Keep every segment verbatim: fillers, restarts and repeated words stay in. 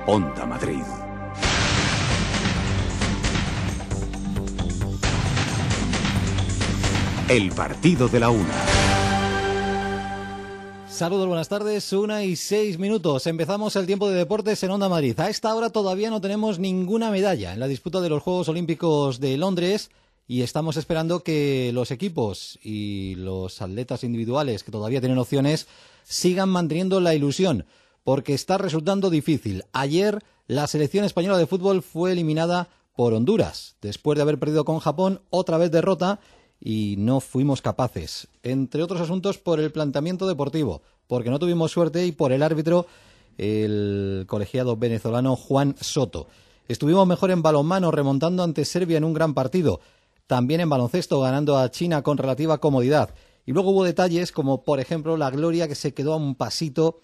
Onda Madrid. El partido de la una. Saludos, buenas tardes, una y seis minutos. Empezamos el tiempo de deportes en Onda Madrid. A esta hora todavía no tenemos ninguna medalla en la disputa de los Juegos Olímpicos de Londres y estamos esperando que los equipos y los atletas individuales que todavía tienen opciones sigan manteniendo la ilusión, porque está resultando difícil. Ayer la selección española de fútbol fue eliminada por Honduras, después de haber perdido con Japón, otra vez derrota, y no fuimos capaces, entre otros asuntos por el planteamiento deportivo, porque no tuvimos suerte, y por el árbitro, el colegiado venezolano Juan Soto. Estuvimos mejor en balonmano, remontando ante Serbia en un gran partido, también en baloncesto, ganando a China con relativa comodidad. Y luego hubo detalles como, por ejemplo, la gloria que se quedó a un pasito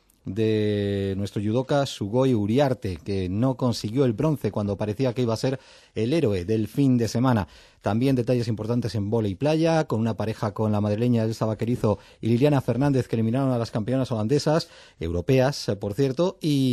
de nuestro judoka Sugoi Uriarte, que no consiguió el bronce cuando parecía que iba a ser el héroe del fin de semana. También detalles importantes en vóley playa, con una pareja con la madrileña Elsa Vaquerizo y Liliana Fernández, que eliminaron a las campeonas holandesas, europeas, por cierto,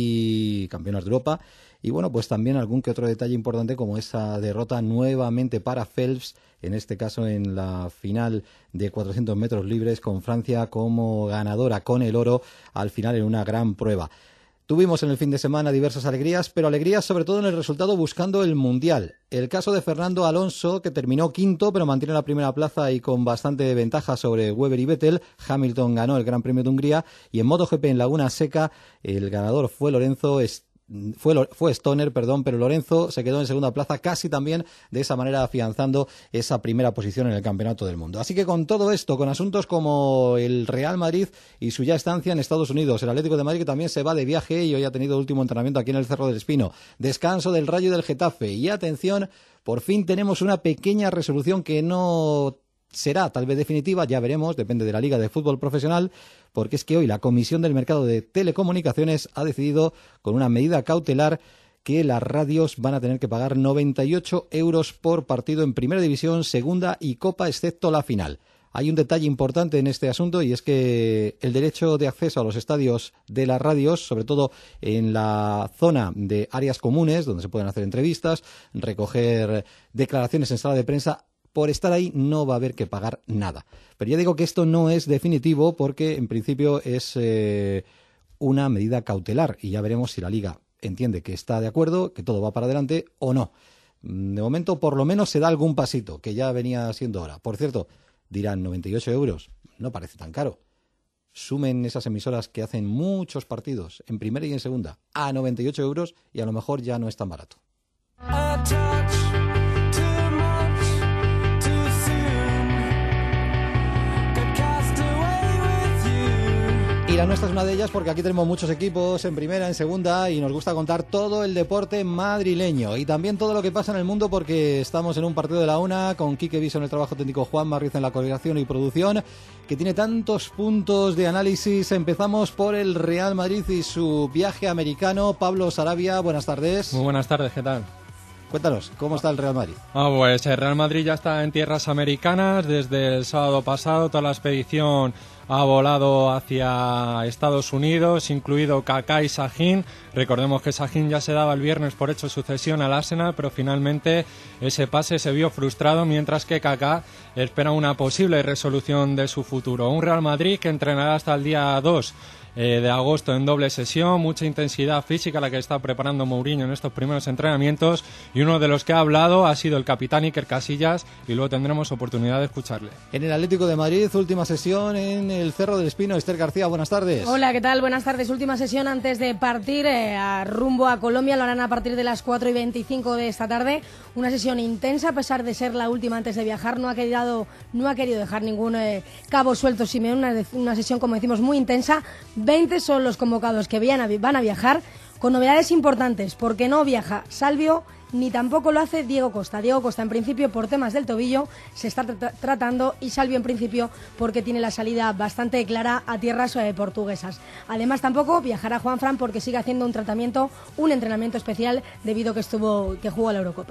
y campeonas de Europa. Y bueno, pues también algún que otro detalle importante, como esa derrota nuevamente para Phelps, en este caso en la final de cuatrocientos metros libres, con Francia como ganadora con el oro al final en una gran prueba. Tuvimos en el fin de semana diversas alegrías, pero alegrías sobre todo en el resultado buscando el Mundial. El caso de Fernando Alonso, que terminó quinto, pero mantiene la primera plaza y con bastante ventaja sobre Webber y Vettel. Hamilton ganó el Gran Premio de Hungría, y en MotoGP en Laguna Seca el ganador fue Lorenzo Est Fue, fue Stoner, perdón, pero Lorenzo se quedó en segunda plaza, casi también de esa manera afianzando esa primera posición en el Campeonato del Mundo. Así que con todo esto, con asuntos como el Real Madrid y su ya estancia en Estados Unidos, el Atlético de Madrid, que también se va de viaje y hoy ha tenido último entrenamiento aquí en el Cerro del Espino, descanso del Rayo y del Getafe, y atención, por fin tenemos una pequeña resolución que no será tal vez definitiva, ya veremos, depende de la Liga de Fútbol Profesional, porque es que hoy la Comisión del Mercado de Telecomunicaciones ha decidido, con una medida cautelar, que las radios van a tener que pagar noventa y ocho euros por partido en Primera División, Segunda y Copa, excepto la final. Hay un detalle importante en este asunto, y es que el derecho de acceso a los estadios de las radios, sobre todo en la zona de áreas comunes, donde se pueden hacer entrevistas, recoger declaraciones en sala de prensa, por estar ahí no va a haber que pagar nada. Pero ya digo que esto no es definitivo, porque en principio es eh, una medida cautelar, y ya veremos si la Liga entiende que está de acuerdo, que todo va para adelante o no. De momento, por lo menos se da algún pasito, que ya venía siendo hora. Por cierto, dirán noventa y ocho euros, no parece tan caro. Sumen esas emisoras que hacen muchos partidos en primera y en segunda a noventa y ocho euros y a lo mejor ya no es tan barato. Y la nuestra es una de ellas, porque aquí tenemos muchos equipos en primera, en segunda, y nos gusta contar todo el deporte madrileño y también todo lo que pasa en el mundo, porque estamos en un partido de la una con Quique Viso en el trabajo técnico, Juan Marriz en la coordinación y producción, que tiene tantos puntos de análisis. Empezamos por el Real Madrid y su viaje americano. Pablo Sarabia, buenas tardes. Muy buenas tardes, ¿qué tal? Cuéntanos, ¿cómo está el Real Madrid? Ah, pues el Real Madrid ya está en tierras americanas desde el sábado pasado. Toda la expedición ha volado hacia Estados Unidos, incluido Kaká y Sahin. Recordemos que Sahin ya se daba el viernes por hecho sucesión al Arsenal, pero finalmente ese pase se vio frustrado, mientras que Kaká espera una posible resolución de su futuro. Un Real Madrid que entrenará hasta el día dos Eh, de agosto en doble sesión, mucha intensidad física la que está preparando Mourinho en estos primeros entrenamientos, y uno de los que ha hablado ha sido el capitán Iker Casillas, y luego tendremos oportunidad de escucharle. En el Atlético de Madrid, última sesión en el Cerro del Espino. Esther García, buenas tardes. Hola, ¿qué tal? Buenas tardes. Última sesión antes de partir eh, a rumbo a Colombia. Lo harán a partir de las cuatro y veinticinco de esta tarde. Una sesión intensa, a pesar de ser la última antes de viajar. No ha querido, no ha querido dejar ningún eh, cabo suelto Simeone. Una, una sesión, como decimos, muy intensa. veinte son los convocados que van a viajar, con novedades importantes, porque no viaja Salvio ni tampoco lo hace Diego Costa. Diego Costa, en principio, por temas del tobillo, se está tra- tratando, y Salvio, en principio, porque tiene la salida bastante clara a tierras eh, portuguesas. Además, tampoco viajará Juanfran, porque sigue haciendo un tratamiento, un entrenamiento especial, debido a que estuvo, que jugó a la Eurocopa.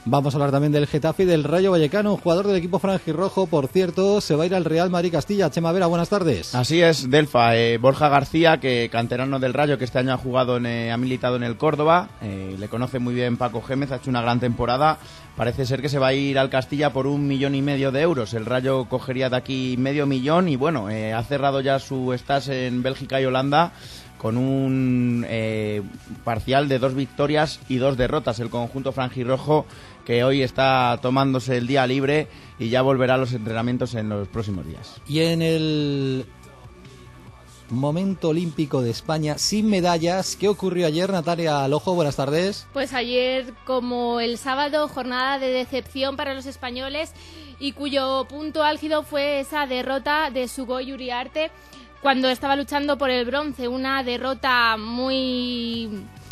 Vamos a hablar también del Getafe y del Rayo Vallecano. Un jugador del equipo franjirrojo, por cierto, se va a ir al Real Madrid Castilla. Chema Vera, buenas tardes. Así es, Delfa. Eh, Borja García, que canterano del Rayo, que este año ha jugado, en, eh, ha militado en el Córdoba. Eh, le conoce muy bien Paco Gémez, ha hecho una gran temporada. Parece ser que se va a ir al Castilla por un millón y medio de euros. El Rayo cogería de aquí medio millón y bueno, eh, ha cerrado ya su stage en Bélgica y Holanda con un eh, parcial de dos victorias y dos derrotas. El conjunto franjirrojo, que hoy está tomándose el día libre y ya volverá a los entrenamientos en los próximos días. Y en el momento olímpico de España sin medallas, ¿qué ocurrió ayer, Natalia Alojo? Buenas tardes. Pues ayer, como el sábado, jornada de decepción para los españoles y cuyo punto álgido fue esa derrota de Sugoi Uriarte cuando estaba luchando por el bronce, una derrota muy...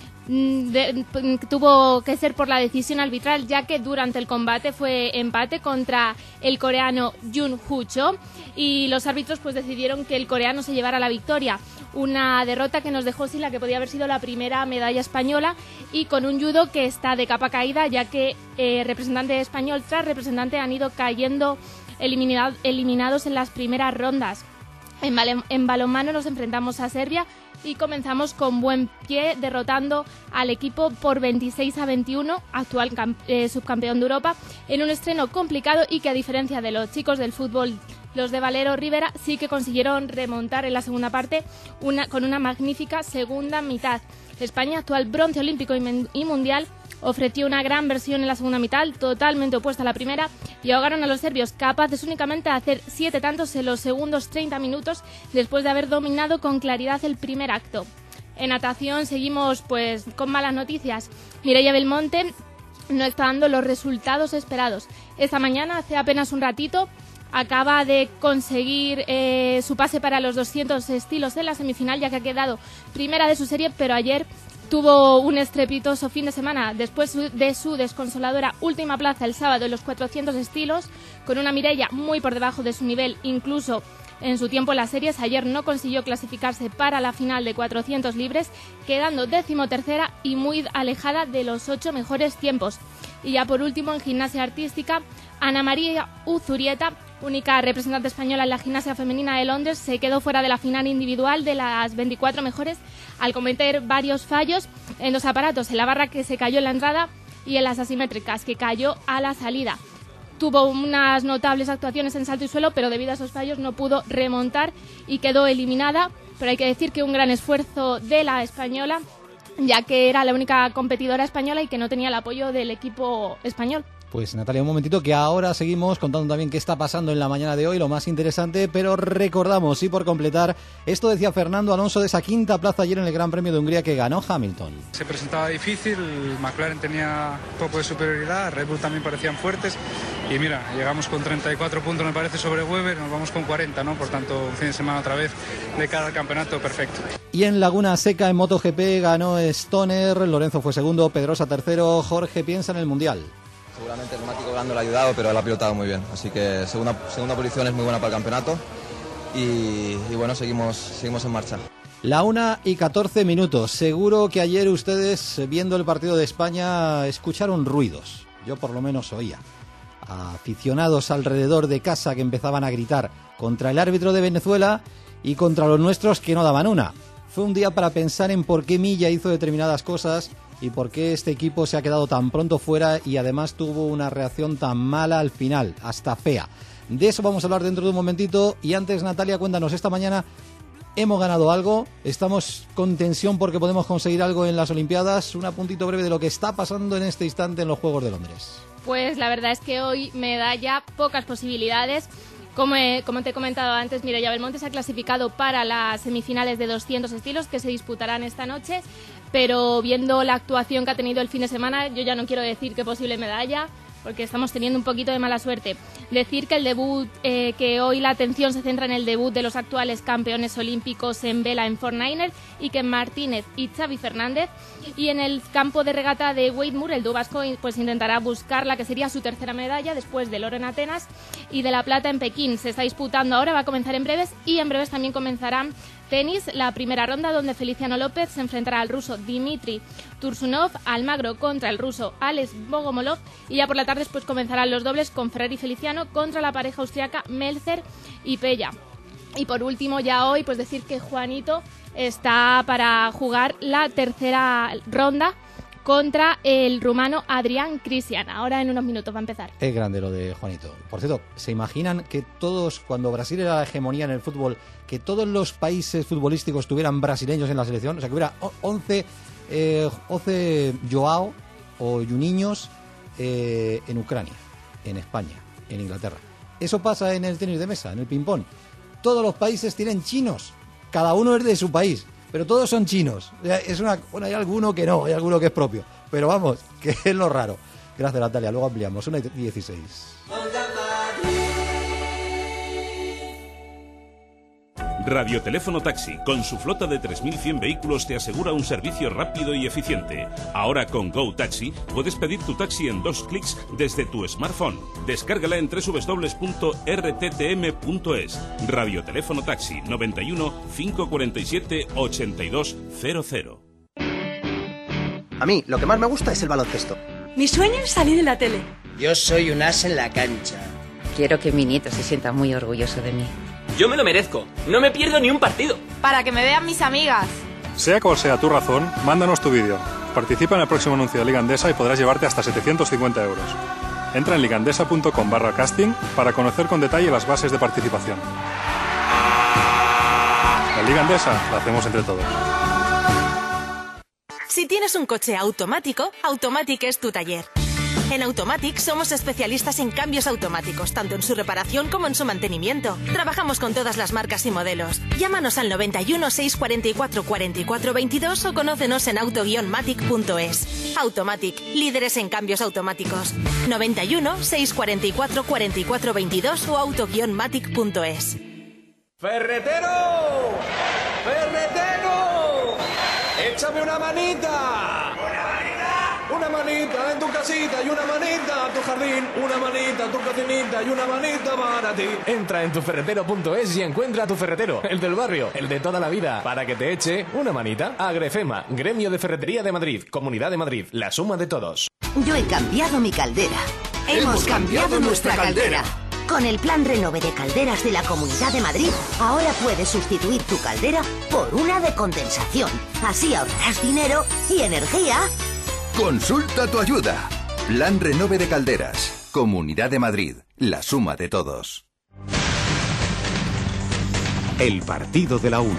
De, tuvo que ser por la decisión arbitral, ya que durante el combate fue empate contra el coreano Jun Hoo Cho y los árbitros pues decidieron que el coreano se llevara la victoria. Una derrota que nos dejó sin la que podía haber sido la primera medalla española y con un judo que está de capa caída, ya que eh, representante español tras representante han ido cayendo eliminado, eliminados en las primeras rondas. En, bal- en balonmano nos enfrentamos a Serbia y comenzamos con buen pie derrotando al equipo por veintiséis a veintiuno, actual camp- eh, subcampeón de Europa, en un estreno complicado y que a diferencia de los chicos del fútbol, los de Valero Rivera, sí que consiguieron remontar en la segunda parte una, con una magnífica segunda mitad. España, actual bronce olímpico y, men- y mundial, ofreció una gran versión en la segunda mitad, totalmente opuesta a la primera, y ahogaron a los serbios, capaces únicamente de hacer siete tantos en los segundos treinta minutos, después de haber dominado con claridad el primer acto. En natación seguimos pues con malas noticias. Mireia Belmonte no está dando los resultados esperados. Esta mañana, hace apenas un ratito, acaba de conseguir eh, su pase para los doscientos estilos en la semifinal, ya que ha quedado primera de su serie, pero ayer tuvo un estrepitoso fin de semana después de su desconsoladora última plaza el sábado en los cuatrocientos estilos, con una Mireia muy por debajo de su nivel, incluso en su tiempo en las series. Ayer no consiguió clasificarse para la final de cuatrocientos libres, quedando decimotercera y muy alejada de los ocho mejores tiempos. Y ya por último, en gimnasia artística, Ana María Uzurieta, única representante española en la gimnasia femenina de Londres, se quedó fuera de la final individual de las veinticuatro mejores al cometer varios fallos en los aparatos, en la barra que se cayó en la entrada y en las asimétricas que cayó a la salida. Tuvo unas notables actuaciones en salto y suelo, pero debido a esos fallos no pudo remontar y quedó eliminada. Pero hay que decir que un gran esfuerzo de la española, ya que era la única competidora española y que no tenía el apoyo del equipo español. Pues Natalia, un momentito, que ahora seguimos contando también qué está pasando en la mañana de hoy, lo más interesante, pero recordamos, y por completar, esto decía Fernando Alonso de esa quinta plaza ayer en el Gran Premio de Hungría que ganó Hamilton. Se presentaba difícil, McLaren tenía un poco de superioridad, Red Bull también parecían fuertes y mira, llegamos con treinta y cuatro puntos me parece sobre Weber, nos vamos con cuarenta, ¿no? Por tanto, un fin de semana otra vez de cara al campeonato perfecto. Y en Laguna Seca, en MotoGP, ganó Stoner, Lorenzo fue segundo, Pedrosa tercero. Jorge piensa en el Mundial. Seguramente el neumático blando le ha ayudado, pero él ha pilotado muy bien. Así que segunda, segunda posición es muy buena para el campeonato. Y, y bueno, seguimos, seguimos en marcha. La una y catorce minutos. Seguro que ayer ustedes, viendo el partido de España, escucharon ruidos. Yo por lo menos oía. Aficionados alrededor de casa que empezaban a gritar contra el árbitro de Venezuela y contra los nuestros que no daban una. Fue un día para pensar en por qué Milla hizo determinadas cosas y por qué este equipo se ha quedado tan pronto fuera y además tuvo una reacción tan mala al final, hasta fea. De eso vamos a hablar dentro de un momentito. Y antes, Natalia, cuéntanos, esta mañana hemos ganado algo, estamos con tensión porque podemos conseguir algo en las Olimpiadas. Un apuntito breve de lo que está pasando en este instante en los Juegos de Londres. Pues la verdad es que hoy medalla, pocas posibilidades. Como, he, como te he comentado antes, Mireia Belmonte se ha clasificado para las semifinales de doscientos estilos que se disputarán esta noche, pero viendo la actuación que ha tenido el fin de semana, yo ya no quiero decir que posible medalla, porque estamos teniendo un poquito de mala suerte. Decir que el debut, eh, que hoy la atención se centra en el debut de los actuales campeones olímpicos en vela en Fortniner, Iker Martínez y Xavi Fernández, y en el campo de regata de Wade Moore, el dubasco pues intentará buscar la que sería su tercera medalla después del oro en Atenas y de la plata en Pekín. Se está disputando ahora, va a comenzar en breves y en breves también comenzarán Tenis, la primera ronda donde Feliciano López se enfrentará al ruso Dmitry Tursunov, Almagro contra el ruso Alex Bogomolov, y ya por la tarde pues comenzarán los dobles con Ferrer y Feliciano contra la pareja austriaca Melzer y Pella. Y por último, ya hoy, pues decir que Juanito está para jugar la tercera ronda contra el rumano Adrián Cristian. Ahora en unos minutos va a empezar. Es grande lo de Juanito. Por cierto, ¿se imaginan que todos, cuando Brasil era la hegemonía en el fútbol, que todos los países futbolísticos tuvieran brasileños en la selección? O sea, que hubiera once, eh, once Joao o Juninhos eh, en Ucrania, en España, en Inglaterra. Eso pasa en el tenis de mesa, en el ping-pong. Todos los países tienen chinos. Cada uno es de su país, pero todos son chinos. Es una, bueno, hay alguno que no, hay alguno que es propio. Pero vamos, que es lo raro. Gracias, Natalia. Luego ampliamos. Una y dieciséis. Radioteléfono Taxi, con su flota de tres mil cien vehículos, te asegura un servicio rápido y eficiente. Ahora con Go Taxi puedes pedir tu taxi en dos clics desde tu smartphone. Descárgala en doble u doble u doble u punto r t t m punto es. Radioteléfono Taxi noventa y uno, cinco cuarenta y siete, ochenta y dos cero cero. A mí lo que más me gusta es el baloncesto. Mi sueño es salir en la tele. Yo soy un as en la cancha. Quiero que mi nieto se sienta muy orgulloso de mí. Yo me lo merezco. No me pierdo ni un partido. Para que me vean mis amigas. Sea cual sea tu razón, mándanos tu vídeo. Participa en el próximo anuncio de Liga Endesa y podrás llevarte hasta setecientos cincuenta euros. Entra en ligandesa.com barra casting para conocer con detalle las bases de participación. La Liga Endesa la hacemos entre todos. Si tienes un coche automático, Automatic es tu taller. En Automatic somos especialistas en cambios automáticos, tanto en su reparación como en su mantenimiento. Trabajamos con todas las marcas y modelos. Llámanos al noventa y uno, seiscientos cuarenta y cuatro, cuarenta y cuatro veintidós o conócenos en auto guion matic punto es. Automatic, líderes en cambios automáticos. noventa y uno, seiscientos cuarenta y cuatro, cuarenta y cuatro veintidós o auto guion matic punto es. ¡Ferretero! ¡Ferretero! ¡Échame una manita! Una manita en tu casita y una manita en tu jardín, una manita en tu cocinita y una manita para ti. Entra en tu ferretero punto es y encuentra a tu ferretero, el del barrio, el de toda la vida, para que te eche una manita. Agrefema, Gremio de Ferretería de Madrid, Comunidad de Madrid, la suma de todos. Yo he cambiado mi caldera. Hemos, Hemos cambiado, cambiado nuestra caldera. caldera. Con el plan Renove de Calderas de la Comunidad de Madrid, ahora puedes sustituir tu caldera por una de condensación. Así ahorrarás dinero y energía. Consulta tu ayuda. Plan Renove de Calderas. Comunidad de Madrid. La suma de todos. El partido de la una.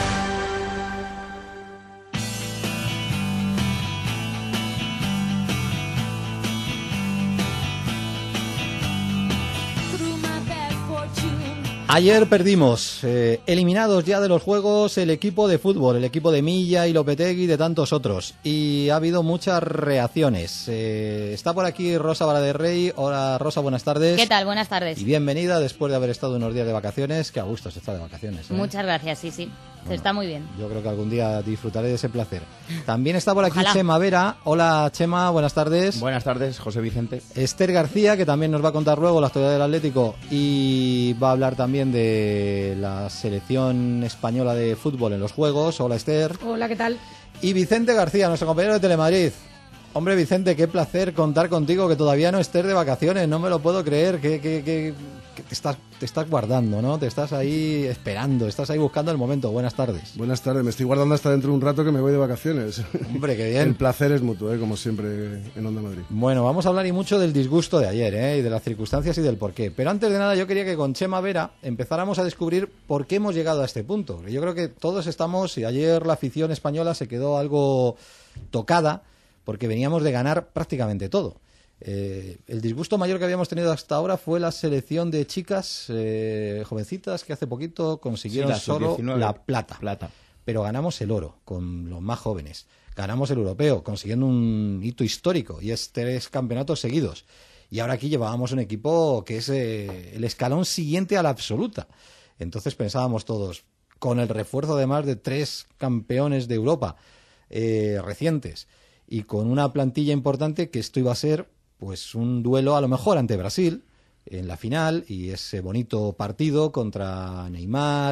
Ayer perdimos, eh, eliminados ya de los juegos el equipo de fútbol, el equipo de Milla y Lopetegui y de tantos otros. Y ha habido muchas reacciones. Eh, está por aquí Rosa Valaderrey. Hola Rosa, buenas tardes. ¿Qué tal? Buenas tardes. Y bienvenida después de haber estado unos días de vacaciones. Qué a gusto se está de vacaciones, ¿eh? Muchas gracias, sí, sí. Se Bueno, está muy bien. Yo creo que algún día disfrutaré de ese placer. También está por aquí Ojalá. Chema Vera. Hola Chema, buenas tardes. Buenas tardes, José Vicente. Esther García, que también nos va a contar luego la historia del Atlético y va a hablar también de la selección española de fútbol en los Juegos. Hola Esther. Hola, ¿qué tal? Y Vicente García, nuestro compañero de Telemadrid. Hombre Vicente, qué placer contar contigo, que todavía no estés de vacaciones, no me lo puedo creer, que, que, que, que te, estás, te estás guardando, ¿no? Te estás ahí esperando, estás ahí buscando el momento. Buenas tardes. Buenas tardes, me estoy guardando hasta dentro de un rato que me voy de vacaciones. Hombre, qué bien. El placer es mutuo, ¿eh? Como siempre en Onda Madrid. Bueno, vamos a hablar y mucho del disgusto de ayer, ¿eh? Y de las circunstancias y del porqué. Pero antes de nada yo quería que con Chema Vera empezáramos a descubrir por qué hemos llegado a este punto. Yo creo que todos estamos, y ayer la afición española se quedó algo tocada, porque veníamos de ganar prácticamente todo. Eh, el disgusto mayor que habíamos tenido hasta ahora fue la selección de chicas eh, jovencitas que hace poquito consiguieron Sí, la solo sub diecinueve. la plata. Plata. Pero ganamos el oro con los más jóvenes. Ganamos el europeo, consiguiendo un hito histórico, y es tres campeonatos seguidos. Y ahora aquí llevábamos un equipo que es eh, el escalón siguiente a la absoluta. Entonces pensábamos todos, con el refuerzo además de tres campeones de Europa eh, recientes, y con una plantilla importante, que esto iba a ser pues un duelo a lo mejor ante Brasil en la final, y ese bonito partido contra Neymar,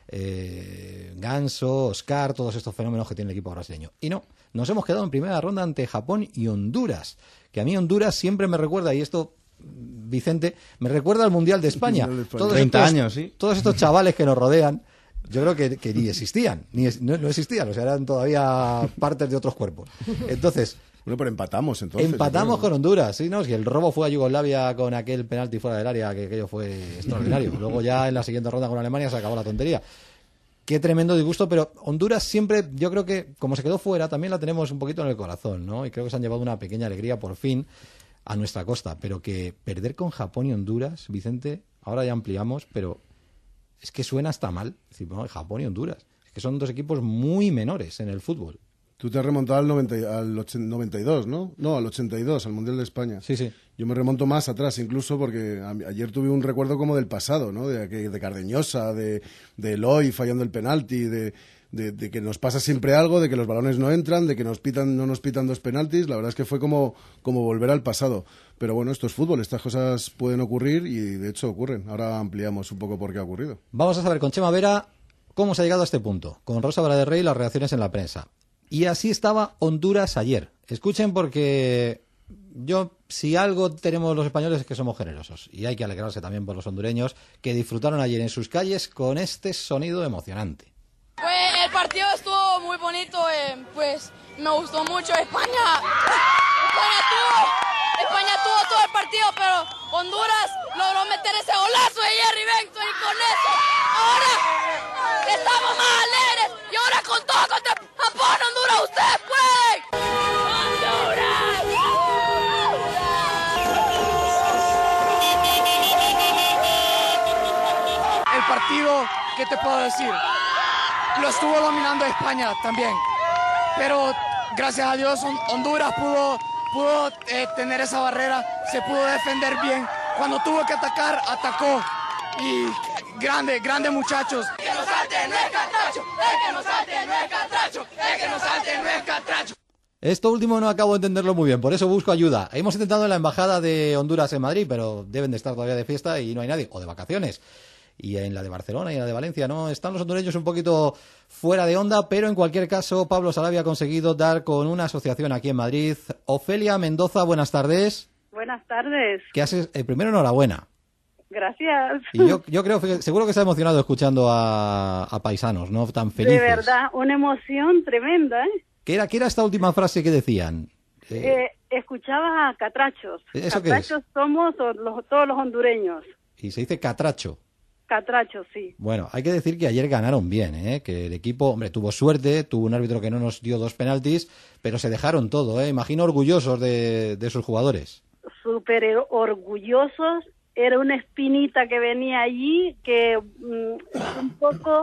eh, Ganso, Oscar, todos estos fenómenos que tiene el equipo brasileño. Y no, nos hemos quedado en primera ronda ante Japón y Honduras, que a mí Honduras siempre me recuerda, y esto, Vicente, me recuerda al Mundial de España. Mundial de España. Todos treinta estos, años, ¿sí? Todos estos chavales que nos rodean, yo creo que, que ni existían, ni es, no, no existían, o sea, eran todavía partes de otros cuerpos. Entonces... Bueno, pero empatamos entonces. Empatamos con Honduras, sí, ¿no? Si el robo fue a Yugoslavia con aquel penalti fuera del área, que aquello fue extraordinario. Luego ya en la siguiente ronda con Alemania se acabó la tontería. Qué tremendo disgusto, pero Honduras siempre, yo creo que como se quedó fuera, también la tenemos un poquito en el corazón, ¿no? Y creo que se han llevado una pequeña alegría por fin a nuestra costa. Pero que perder con Japón y Honduras, Vicente, ahora ya ampliamos, pero es que suena hasta mal. Es decir, bueno, Japón y Honduras. Es que son dos equipos muy menores en el fútbol. Tú te has remontado al, noventa, al noventa y dos, ¿no? No, al ochenta y dos, al Mundial de España. Sí, sí. Yo me remonto más atrás incluso porque a, ayer tuve un recuerdo como del pasado, ¿no? De, de Cardeñosa, de, de Eloy fallando el penalti, de, de, de que nos pasa siempre algo, de que los balones no entran, de que nos pitan, no nos pitan dos penaltis. La verdad es que fue como, como volver al pasado. Pero bueno, esto es fútbol, estas cosas pueden ocurrir y de hecho ocurren. Ahora ampliamos un poco por qué ha ocurrido. Vamos a saber con Chema Vera cómo se ha llegado a este punto, con Rosa Vara de Rey y las reacciones en la prensa. Y así estaba Honduras ayer. Escuchen, porque yo, si algo tenemos los españoles es que somos generosos. Y hay que alegrarse también por los hondureños que disfrutaron ayer en sus calles con este sonido emocionante. Pues el partido estuvo muy bonito, eh, pues me gustó mucho. España, España tuvo, España tuvo todo el partido, pero Honduras logró meter ese golazo de Jerry Benton y con eso ahora estamos más alegres y ahora con todo contra Japón, Honduras, ustedes pueden. ¡Honduras! El partido, ¿qué te puedo decir? Lo estuvo dominando España también, pero gracias a Dios Honduras pudo, pudo eh, tener esa barrera, se pudo defender bien. Cuando tuvo que atacar, atacó. Y grande, grande muchachos. El que nos salte no es catracho, el que nos salte no es catracho, el que nos salte no es catracho. Esto último no acabo de entenderlo muy bien, por eso busco ayuda. Hemos intentado en la embajada de Honduras en Madrid, pero deben de estar todavía de fiesta y no hay nadie, o de vacaciones. Y en la de Barcelona y en la de Valencia, ¿no? Están los hondureños un poquito fuera de onda, pero en cualquier caso, Pablo Sarabia ha conseguido dar con una asociación aquí en Madrid. Ofelia Mendoza, buenas tardes. Buenas tardes. ¿Qué haces? Eh, primero, enhorabuena. Gracias. Y yo, yo creo, seguro que está emocionado escuchando a, a paisanos, ¿no? Tan felices. De verdad, una emoción tremenda, ¿eh? ¿Qué era, qué era esta última frase que decían? Eh, eh, escuchabas a catrachos. ¿Eso qué catrachos es? somos los, todos los hondureños. Y se dice catracho. Catrachos, sí. Bueno, hay que decir que ayer ganaron bien, ¿eh? Que el equipo, hombre, tuvo suerte, tuvo un árbitro que no nos dio dos penaltis, pero se dejaron todo, ¿eh? Imagino orgullosos de, de sus jugadores. Súper orgullosos. Era una espinita que venía allí, que mm, un poco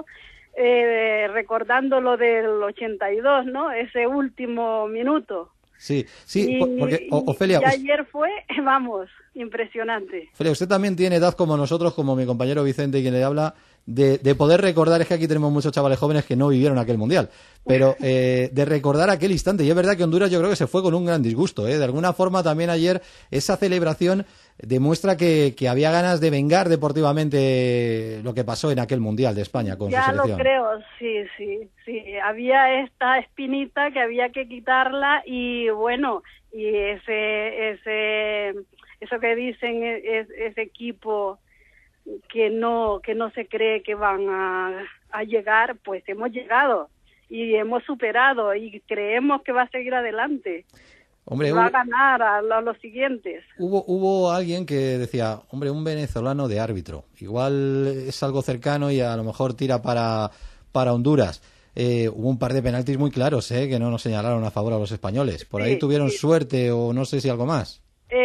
eh, recordando lo del ochenta y dos, ¿no? Ese último minuto. Sí, sí, y, porque, o, Ofelia... Y ayer fue, vamos, impresionante. Ofelia, usted también tiene edad como nosotros, como mi compañero Vicente, quien le habla, de, de poder recordar, es que aquí tenemos muchos chavales jóvenes que no vivieron aquel Mundial, pero eh, de recordar aquel instante. Y es verdad que Honduras yo creo que se fue con un gran disgusto, ¿eh? De alguna forma también ayer esa celebración demuestra que, que había ganas de vengar deportivamente lo que pasó en aquel Mundial de España con ya su selección. Ya lo creo, sí, sí, sí. Había esta espinita que había que quitarla y bueno, y ese, ese, eso que dicen, es, ese equipo que no, que no se cree que van a, a llegar, pues hemos llegado y hemos superado y creemos que va a seguir adelante. Hombre, va hubo, a ganar a, a los siguientes. Hubo, hubo alguien que decía, hombre, un venezolano de árbitro. Igual es algo cercano y a lo mejor tira para, para Honduras. Eh, hubo un par de penaltis muy claros, ¿eh? Que no nos señalaron a favor a los españoles. ¿Por ahí sí, tuvieron sí. suerte o no sé si algo más?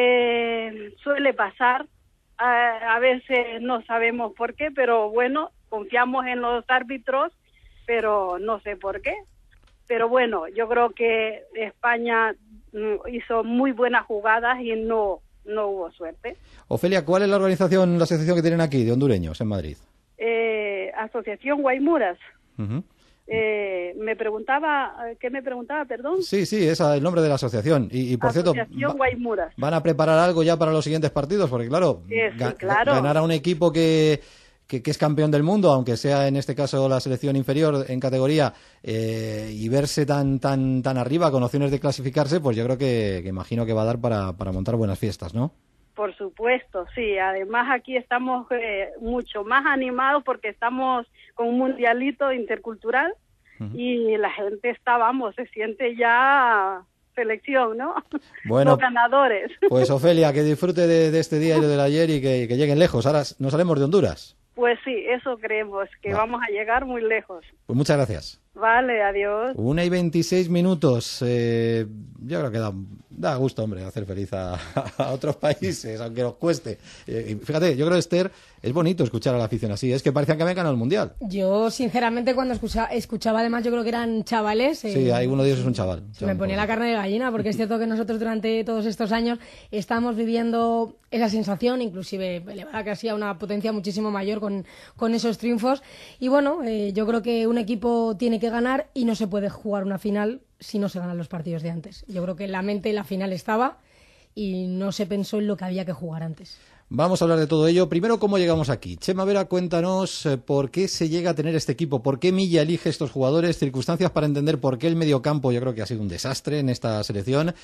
Eh, suele pasar. A, a veces no sabemos por qué, pero bueno, confiamos en los árbitros, pero no sé por qué. Pero bueno, yo creo que España hizo muy buenas jugadas y no no hubo suerte. Ofelia, ¿cuál es la organización, la asociación que tienen aquí de hondureños en Madrid? Eh, Asociación Guaymuras. Uh-huh. Eh, me preguntaba, ¿qué me preguntaba, perdón? Sí, sí, ese es el nombre de la asociación. Y, y por Asociación cierto, Guaymuras. ¿van a preparar algo ya para los siguientes partidos? Porque claro, sí, sí, ga- claro. ganar a un equipo que... que, que es campeón del mundo, aunque sea en este caso la selección inferior en categoría, eh, y verse tan tan tan arriba con opciones de clasificarse, pues yo creo que, que imagino que va a dar para, para montar buenas fiestas, ¿no? Por supuesto, sí. Además aquí estamos eh, mucho más animados porque estamos con un mundialito intercultural uh-huh. y la gente está, vamos, se siente ya selección, ¿no? Bueno, los ganadores. Pues Ofelia, que disfrute de, de este día y lo del ayer y que, que lleguen lejos. Ahora nos salimos de Honduras. Pues sí, eso creemos, que vale. vamos a llegar muy lejos. Pues muchas gracias. Vale, adiós. Una y veintiséis minutos. Eh, yo creo que da, da gusto, hombre, hacer feliz a, a otros países, aunque nos cueste. Eh, y fíjate, yo creo, Esther, es bonito escuchar a la afición así. Es que parecían que habían ganado el Mundial. Yo, sinceramente, cuando escucha, escuchaba, además, yo creo que eran chavales. Eh, sí, hay uno de ellos es un chaval. Se me ponía la carne de gallina, porque es cierto que nosotros durante todos estos años estamos viviendo esa sensación, inclusive elevada casi a una potencia muchísimo mayor con, con esos triunfos. Y bueno, eh, yo creo que un equipo tiene que ganar y no se puede jugar una final si no se ganan los partidos de antes. Yo creo que en la mente la final estaba y no se pensó en lo que había que jugar antes. Vamos a hablar de todo ello. Primero, ¿cómo llegamos aquí? Chema Vera, cuéntanos eh, por qué se llega a tener este equipo, por qué Milla elige estos jugadores, circunstancias para entender por qué el mediocampo yo creo que ha sido un desastre en esta selección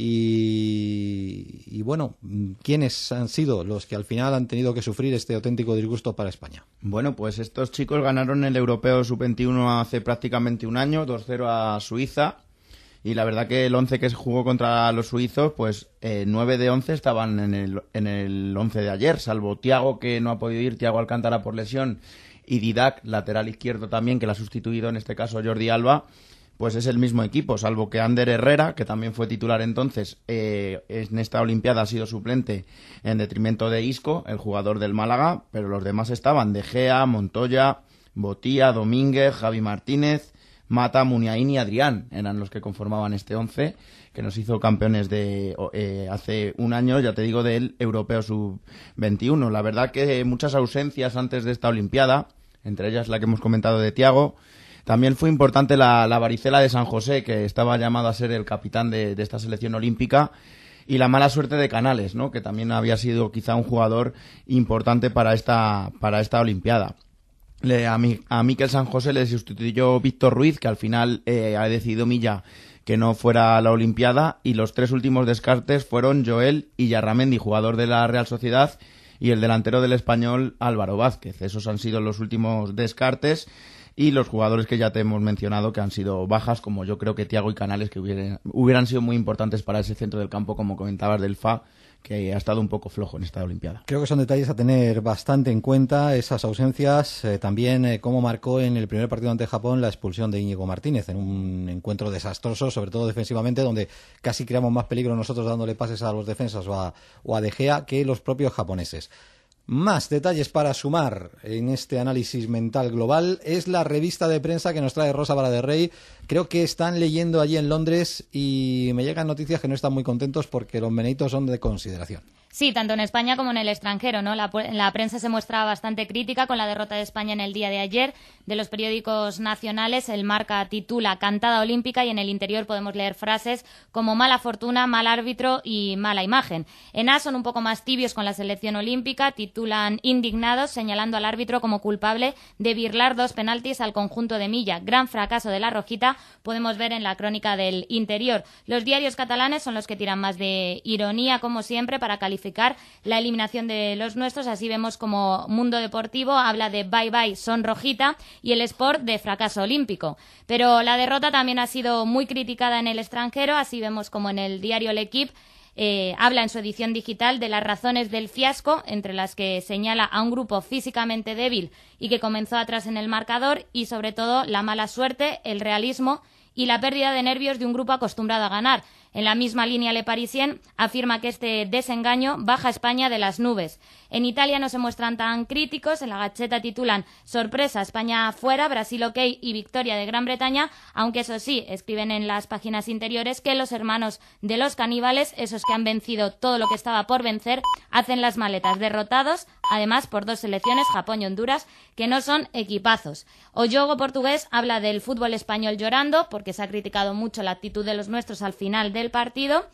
y, y bueno, ¿quiénes han sido los que al final han tenido que sufrir este auténtico disgusto para España? Bueno, pues estos chicos ganaron el Europeo sub veintiuno hace prácticamente un año, dos cero a Suiza. Y la verdad que el once que se jugó contra los suizos, pues eh, nueve de once estaban en el, en el once de ayer, salvo Thiago, que no ha podido ir, Thiago Alcántara por lesión, y Didac, lateral izquierdo también, que la ha sustituido en este caso Jordi Alba, pues es el mismo equipo, salvo que Ander Herrera, que también fue titular entonces, eh, en esta Olimpiada ha sido suplente en detrimento de Isco, el jugador del Málaga, pero los demás estaban De Gea, Montoya, Botía, Domínguez, Javi Martínez, Mata, Muniain y Adrián eran los que conformaban este once que nos hizo campeones de eh, hace un año, ya te digo, del Europeo sub veintiuno. La verdad que muchas ausencias antes de esta Olimpiada, entre ellas la que hemos comentado de Thiago. También fue importante la, la varicela de San José, que estaba llamado a ser el capitán de, de esta selección olímpica, y la mala suerte de Canales, ¿no?, que también había sido quizá un jugador importante para esta, para esta Olimpiada. Le, a, mi, a Mikel San José le sustituyó Víctor Ruiz, que al final eh, ha decidido Milla que no fuera a la Olimpiada, y los tres últimos descartes fueron Joel y Yarramendi, jugador de la Real Sociedad, y el delantero del Español Álvaro Vázquez. Esos han sido los últimos descartes, y los jugadores que ya te hemos mencionado que han sido bajas, como yo creo que Thiago y Canales, que hubieran, hubieran sido muy importantes para ese centro del campo, como comentabas, del F A, que ha estado un poco flojo en esta Olimpiada. Creo que son detalles a tener bastante en cuenta, esas ausencias, eh, también eh, cómo marcó en el primer partido ante Japón la expulsión de Íñigo Martínez, en un encuentro desastroso, sobre todo defensivamente, donde casi creamos más peligro nosotros dándole pases a los defensas o a, o a De Gea que los propios japoneses. Más detalles para sumar en este análisis mental global es la revista de prensa que nos trae Rosa Vara de Rey. Creo que están leyendo allí en Londres y me llegan noticias que no están muy contentos porque los beneitos son de consideración. Sí, tanto en España como en el extranjero, ¿no? La, la prensa se muestra bastante crítica con la derrota de España en el día de ayer. De los periódicos nacionales, el Marca titula Cantada olímpica, y en el interior podemos leer frases como mala fortuna, mal árbitro y mala imagen. En A son un poco más tibios con la selección olímpica, titulan indignados, señalando al árbitro como culpable de birlar dos penaltis al conjunto de Milla. Gran fracaso de la rojita, podemos ver en la crónica del interior. Los diarios catalanes son los que tiran más de ironía, como siempre, para calificar la eliminación de los nuestros. Así vemos como Mundo Deportivo habla de bye bye son rojita y el Sport de fracaso olímpico. Pero la derrota también ha sido muy criticada en el extranjero. Así vemos como en el diario L'Equipe eh, habla en su edición digital de las razones del fiasco, entre las que señala a un grupo físicamente débil y que comenzó atrás en el marcador, y sobre todo la mala suerte, el realismo y la pérdida de nervios de un grupo acostumbrado a ganar. En la misma línea, Le Parisien afirma que este desengaño baja a España de las nubes. En Italia no se muestran tan críticos. En la Gazzetta titulan sorpresa, España fuera, Brasil ok y victoria de Gran Bretaña, aunque eso sí, escriben en las páginas interiores que los hermanos de los caníbales, esos que han vencido todo lo que estaba por vencer, hacen las maletas derrotados, además por dos selecciones, Japón y Honduras, que no son equipazos. O Jogo portugués habla del fútbol español llorando, porque se ha criticado mucho la actitud de los nuestros al final del partido.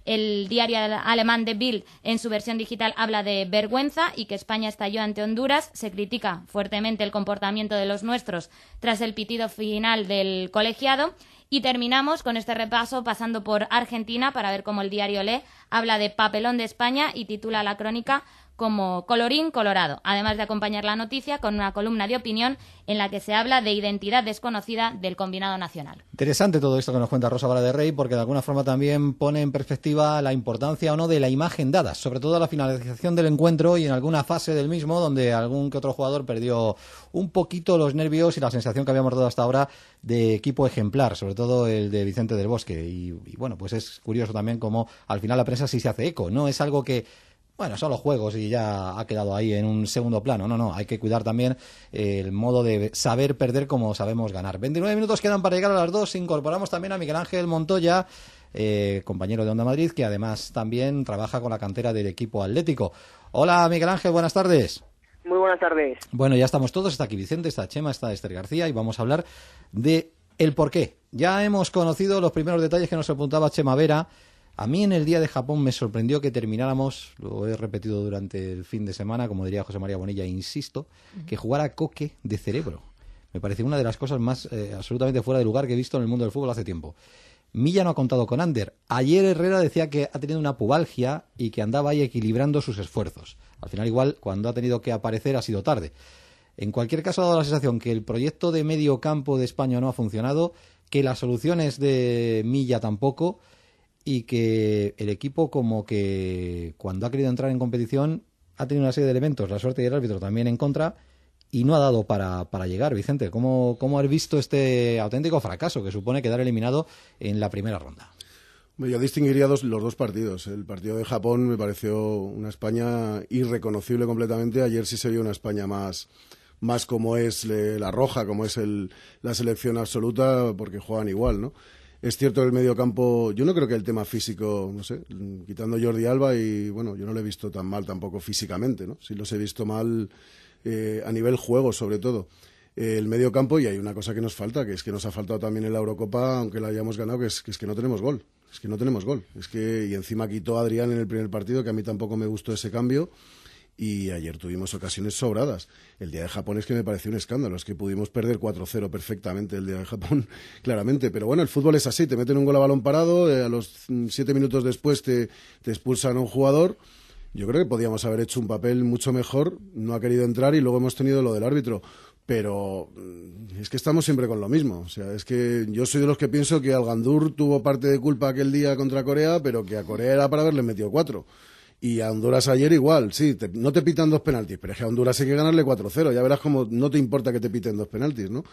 El diario alemán de Bild, en su versión digital, habla de vergüenza y que España estalló ante Honduras. Se critica fuertemente el comportamiento de los nuestros tras el pitido final del colegiado. Y terminamos con este repaso pasando por Argentina para ver cómo el diario lee. Habla de papelón de España y titula la crónica como colorín colorado, además de acompañar la noticia con una columna de opinión en la que se habla de identidad desconocida del combinado nacional. Interesante todo esto que nos cuenta Rosa Vara de Rey, porque de alguna forma también pone en perspectiva la importancia o no de la imagen dada, sobre todo a la finalización del encuentro y en alguna fase del mismo donde algún que otro jugador perdió un poquito los nervios y la sensación que habíamos dado hasta ahora de equipo ejemplar, sobre todo el de Vicente del Bosque. Y, y bueno, pues es curioso también cómo al final la prensa sí se hace eco, no es algo que bueno, son los juegos y ya ha quedado ahí en un segundo plano. No, no, hay que cuidar también el modo de saber perder como sabemos ganar. veintinueve minutos quedan para llegar a las dos. Incorporamos también a Miguel Ángel Montoya, eh, compañero de Onda Madrid, que además también trabaja con la cantera del equipo atlético. Hola, Miguel Ángel, buenas tardes. Muy buenas tardes. Bueno, ya estamos todos. Está aquí Vicente, está Chema, está Esther García y vamos a hablar de el porqué. Ya hemos conocido los primeros detalles que nos apuntaba Chema Vera. A mí en el día de Japón me sorprendió que termináramos, lo he repetido durante el fin de semana, como diría José María Bonilla, insisto, que jugara Coque de cerebro. Me pareció una de las cosas más eh, absolutamente fuera de lugar que he visto en el mundo del fútbol hace tiempo. Milla no ha contado con Ander. Ayer Herrera decía que ha tenido una pubalgia y que andaba ahí equilibrando sus esfuerzos. Al final igual, cuando ha tenido que aparecer ha sido tarde. En cualquier caso ha dado la sensación que el proyecto de medio campo de España no ha funcionado, que las soluciones de Milla tampoco, y que el equipo como que cuando ha querido entrar en competición ha tenido una serie de elementos, la suerte y el árbitro también en contra, y no ha dado para, para llegar. Vicente, ¿cómo, ¿cómo has visto este auténtico fracaso que supone quedar eliminado en la primera ronda? Yo distinguiría dos, los dos partidos. El partido de Japón me pareció una España irreconocible completamente. Ayer sí se vio una España más, más como es la roja, como es el, la selección absoluta, porque juegan igual, ¿no? Es cierto que el medio campo, yo no creo que el tema físico, no sé, quitando Jordi Alba y bueno, yo no lo he visto tan mal tampoco físicamente, ¿no? Sí los he visto mal eh, a nivel juego sobre todo. Eh, el medio campo, y hay una cosa que nos falta, que es que nos ha faltado también en la Eurocopa, aunque la hayamos ganado, que es que, es que no tenemos gol. Es que no tenemos gol. Es que, y encima quitó a Adrián en el primer partido, que a mí tampoco me gustó ese cambio. Y ayer tuvimos ocasiones sobradas. El día de Japón es que me pareció un escándalo, es que pudimos perder cuatro cero perfectamente el día de Japón, claramente. Pero bueno, el fútbol es así, te meten un gol a balón parado, eh, a los siete minutos después te, te expulsan a un jugador. Yo creo que podíamos haber hecho un papel mucho mejor, no ha querido entrar y luego hemos tenido lo del árbitro. Pero es que estamos siempre con lo mismo. O sea, es que yo soy de los que pienso que Al-Gandur tuvo parte de culpa aquel día contra Corea, pero que a Corea era para haberle metido cuatro. Y a Honduras ayer igual, sí, te, no te pitan dos penaltis, pero es que a Honduras hay que ganarle cuatro cero, ya verás como no te importa que te piten dos penaltis, ¿no?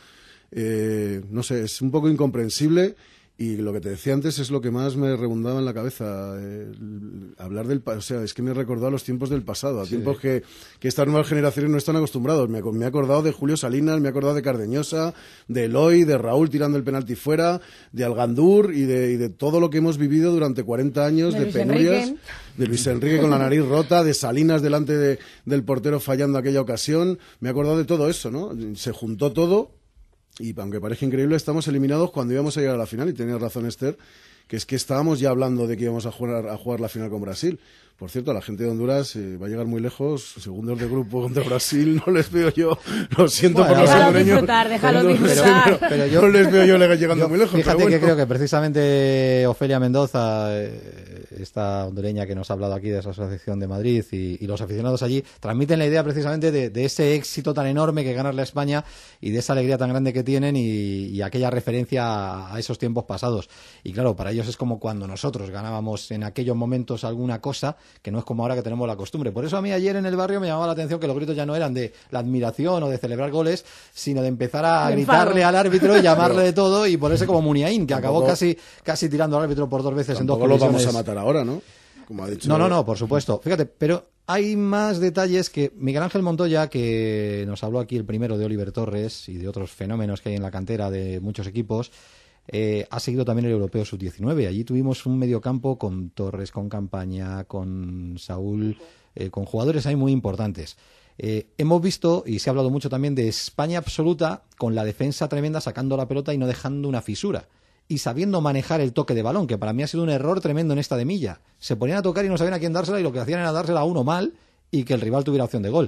Eh, no sé, es un poco incomprensible y lo que te decía antes es lo que más me rebundaba en la cabeza, eh, hablar del, o sea, es que me he recordado a los tiempos del pasado, a sí. tiempos que, que estas nuevas generaciones no están acostumbrados. Me, me he acordado de Julio Salinas, me he acordado de Cardeñosa, de Eloy, de Raúl tirando el penalti fuera, de Al-Gandur y de, y de todo lo que hemos vivido durante cuarenta años, de, de penurias, Enrique. de Luis Enrique con la nariz rota, de Salinas delante de, del portero fallando aquella ocasión. Me he acordado de todo eso, ¿no? Se juntó todo. Y aunque parezca increíble, estamos eliminados cuando íbamos a llegar a la final, y tenías razón Esther, que es que estábamos ya hablando de que íbamos a jugar, a jugar la final con Brasil. Por cierto, la gente de Honduras eh, va a llegar muy lejos, segundos de grupo contra Brasil, no les veo yo, lo siento bueno, por los déjalo hondureños. disfrutar, déjalo no, disfrutar. Pero, pero yo, no les veo yo llegando yo, muy lejos. Fíjate pero bueno. que creo que precisamente Ofelia Mendoza, eh, esta hondureña que nos ha hablado aquí de esa asociación de Madrid y, y los aficionados allí, transmiten la idea precisamente de, de ese éxito tan enorme que ganarle a España y de esa alegría tan grande que tienen y, y aquella referencia a, a esos tiempos pasados. Y claro, para ellos es como cuando nosotros ganábamos en aquellos momentos alguna cosa, que no es como ahora que tenemos la costumbre. Por eso a mí ayer en el barrio me llamaba la atención que los gritos ya no eran de la admiración o de celebrar goles, sino de empezar a Me gritarle enfado. al árbitro y llamarle de todo y ponerse como Muniain, que Tampoco, acabó casi casi tirando al árbitro por dos veces en dos Tampoco lo colisiones. vamos a matar ahora, ¿no? Como ha dicho. No, no, no, por supuesto. Fíjate, pero hay más detalles que Miguel Ángel Montoya, que nos habló aquí el primero de Oliver Torres y de otros fenómenos que hay en la cantera de muchos equipos, eh, ha seguido también el Europeo sub diecinueve. Allí tuvimos un mediocampo con Torres, con Campaña, con Saúl, eh, con jugadores ahí muy importantes. Eh, hemos visto, y se ha hablado mucho también, de España absoluta, con la defensa tremenda, sacando la pelota y no dejando una fisura. y sabiendo manejar el toque de balón, que para mí ha sido un error tremendo en esta de Milla. Se ponían a tocar y no sabían a quién dársela, y lo que hacían era dársela a uno mal y que el rival tuviera opción de gol.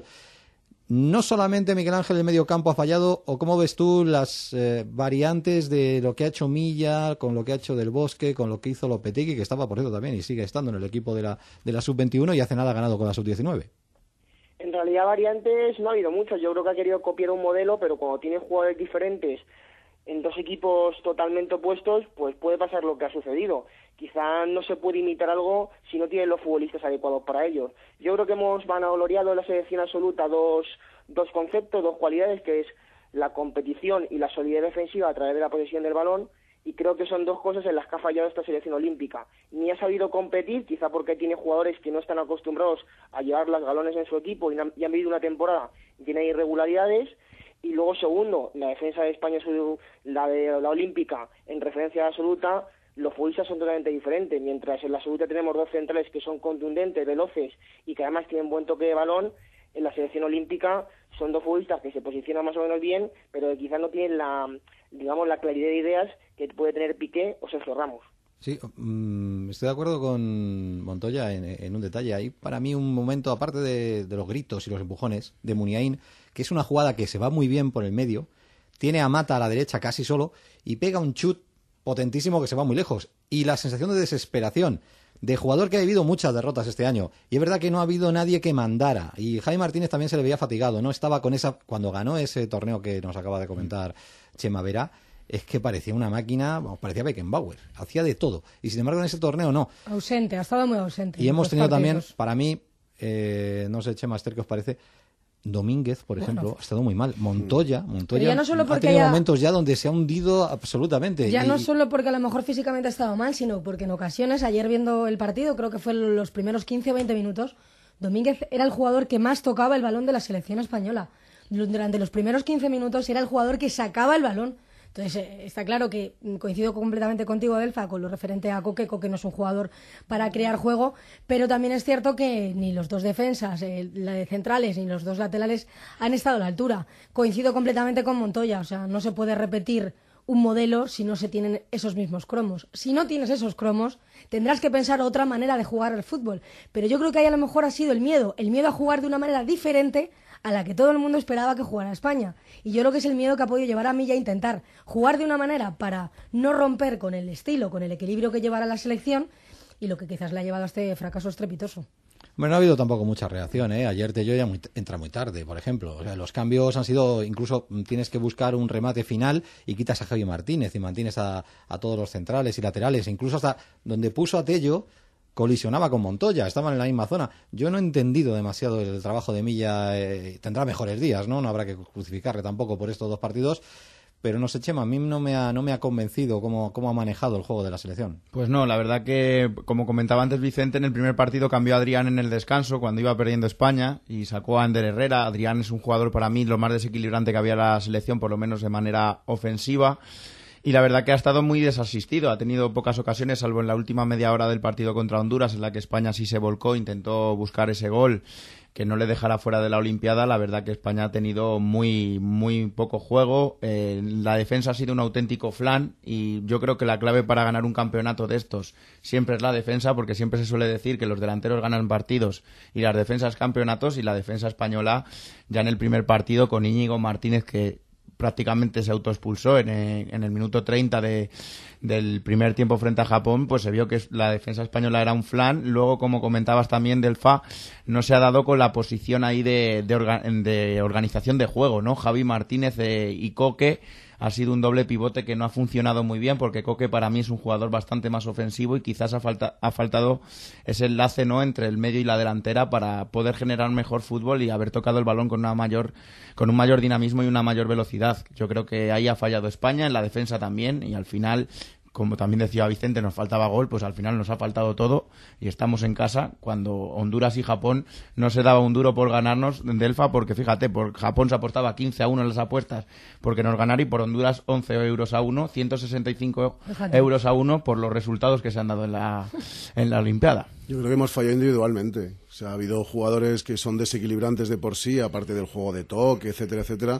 No solamente Miguel Ángel el medio campo ha fallado, o cómo ves tú las eh, variantes de lo que ha hecho Milla con lo que ha hecho Del Bosque, con lo que hizo Lopetegui, que estaba por cierto también y sigue estando en el equipo de la, de la sub veintiuno y hace nada ha ganado con la sub diecinueve. En realidad variantes no ha habido muchas. Yo creo que ha querido copiar un modelo, pero cuando tiene jugadores diferentes en dos equipos totalmente opuestos, pues puede pasar lo que ha sucedido. Quizá no se puede imitar algo si no tienen los futbolistas adecuados para ello. Yo creo que hemos vanagloriado en la selección absoluta dos, dos conceptos, dos cualidades, que es la competición y la solidez defensiva a través de la posesión del balón, y creo que son dos cosas en las que ha fallado esta selección olímpica. Ni ha sabido competir, quizá porque tiene jugadores que no están acostumbrados a llevar los galones en su equipo y han, y han vivido una temporada llena de irregularidades. Y luego, segundo, la defensa de España, la de la olímpica, en referencia a la absoluta, los futbolistas son totalmente diferentes. Mientras en la absoluta tenemos dos centrales que son contundentes, veloces y que además tienen buen toque de balón, en la selección olímpica son dos futbolistas que se posicionan más o menos bien, pero que quizás no tienen la, digamos, la claridad de ideas que puede tener Piqué o Sergio Ramos. Sí, mmm, estoy de acuerdo con Montoya en, en un detalle. Hay para mí un momento, aparte de, de los gritos y los empujones de Muniain, que es una jugada que se va muy bien por el medio, tiene a Mata a la derecha casi solo y pega un chut potentísimo que se va muy lejos. Y la sensación de desesperación de jugador que ha vivido muchas derrotas este año. Y es verdad que no ha habido nadie que mandara. Y Jaime Martínez también se le veía fatigado. No estaba con esa... Cuando ganó ese torneo que nos acaba de comentar Chema Vera, es que parecía una máquina, vamos, parecía Beckenbauer. Hacía de todo. Y sin embargo en ese torneo no. Ausente, ha estado muy ausente. Y hemos tenido también, para mí, eh, no sé, Chema Ester, ¿qué os parece? Domínguez, por bueno, ejemplo, ha estado muy mal. Montoya, Montoya ya no solo porque ha tenido haya... momentos ya donde se ha hundido absolutamente. Ya y... no solo porque a lo mejor físicamente ha estado mal, sino porque en ocasiones, ayer viendo el partido, creo que fue los primeros quince o veinte minutos, Domínguez era el jugador que más tocaba el balón de la selección española. Durante los primeros quince minutos era el jugador que sacaba el balón. Entonces, eh, está claro que coincido completamente contigo, Delfa, con lo referente a Coque. Coque no es un jugador para crear juego, pero también es cierto que ni los dos defensas, eh, la de centrales, ni los dos laterales han estado a la altura. Coincido completamente con Montoya, o sea, no se puede repetir un modelo si no se tienen esos mismos cromos. Si no tienes esos cromos, tendrás que pensar otra manera de jugar al fútbol. Pero yo creo que ahí a lo mejor ha sido el miedo, el miedo a jugar de una manera diferente a la que todo el mundo esperaba que jugara España. Y yo creo que es el miedo que ha podido llevar a Milla a intentar jugar de una manera para no romper con el estilo, con el equilibrio que llevará la selección, y lo que quizás le ha llevado a este fracaso estrepitoso. Bueno, no ha habido tampoco mucha reacción, ¿eh? Ayer Tello ya muy, entra muy tarde, por ejemplo. O sea, los cambios han sido, incluso tienes que buscar un remate final y quitas a Javi Martínez y mantienes a, a todos los centrales y laterales, incluso hasta donde puso a Tello colisionaba con Montoya, estaban en la misma zona. Yo no he entendido demasiado el trabajo de Milla, eh, tendrá mejores días, ¿no? No habrá que crucificarle tampoco por estos dos partidos, pero no sé, Chema, a mí no me ha, no me ha convencido cómo, cómo ha manejado el juego de la selección. Pues no, la verdad que, como comentaba antes Vicente, en el primer partido cambió a Adrián en el descanso, cuando iba perdiendo España, y sacó a Ander Herrera. Adrián es un jugador para mí lo más desequilibrante que había en la selección, por lo menos de manera ofensiva. Y la verdad que ha estado muy desasistido, ha tenido pocas ocasiones, salvo en la última media hora del partido contra Honduras, en la que España sí se volcó, intentó buscar ese gol que no le dejara fuera de la Olimpiada. La verdad que España ha tenido muy muy poco juego, eh, la defensa ha sido un auténtico flan, y yo creo que la clave para ganar un campeonato de estos siempre es la defensa, porque siempre se suele decir que los delanteros ganan partidos y las defensas campeonatos, y la defensa española ya en el primer partido con Íñigo Martínez, que prácticamente se autoexpulsó en, en el minuto treinta de, del primer tiempo frente a Japón, pues se vio que la defensa española era un flan. Luego, como comentabas también, Delfa, no se ha dado con la posición ahí de, de, orga, de organización de juego, ¿no? Javi Martínez eh, y Coque ha sido un doble pivote que no ha funcionado muy bien, porque Coque para mí es un jugador bastante más ofensivo y quizás ha, falta, ha faltado ese enlace, ¿no?, entre el medio y la delantera para poder generar mejor fútbol y haber tocado el balón con una mayor con un mayor dinamismo y una mayor velocidad. Yo creo que ahí ha fallado España, en la defensa también, y al final, como también decía Vicente, nos faltaba gol, pues al final nos ha faltado todo y estamos en casa cuando Honduras y Japón no se daba un duro por ganarnos, Delfa, porque fíjate, por Japón se apostaba quince a uno en las apuestas porque nos ganara, y por Honduras once euros a uno, ciento sesenta y cinco Fíjate. euros a uno por los resultados que se han dado en la, en la Olimpiada. Yo creo que hemos fallado individualmente. O sea, ha habido jugadores que son desequilibrantes de por sí, aparte del juego de toque, etcétera, etcétera,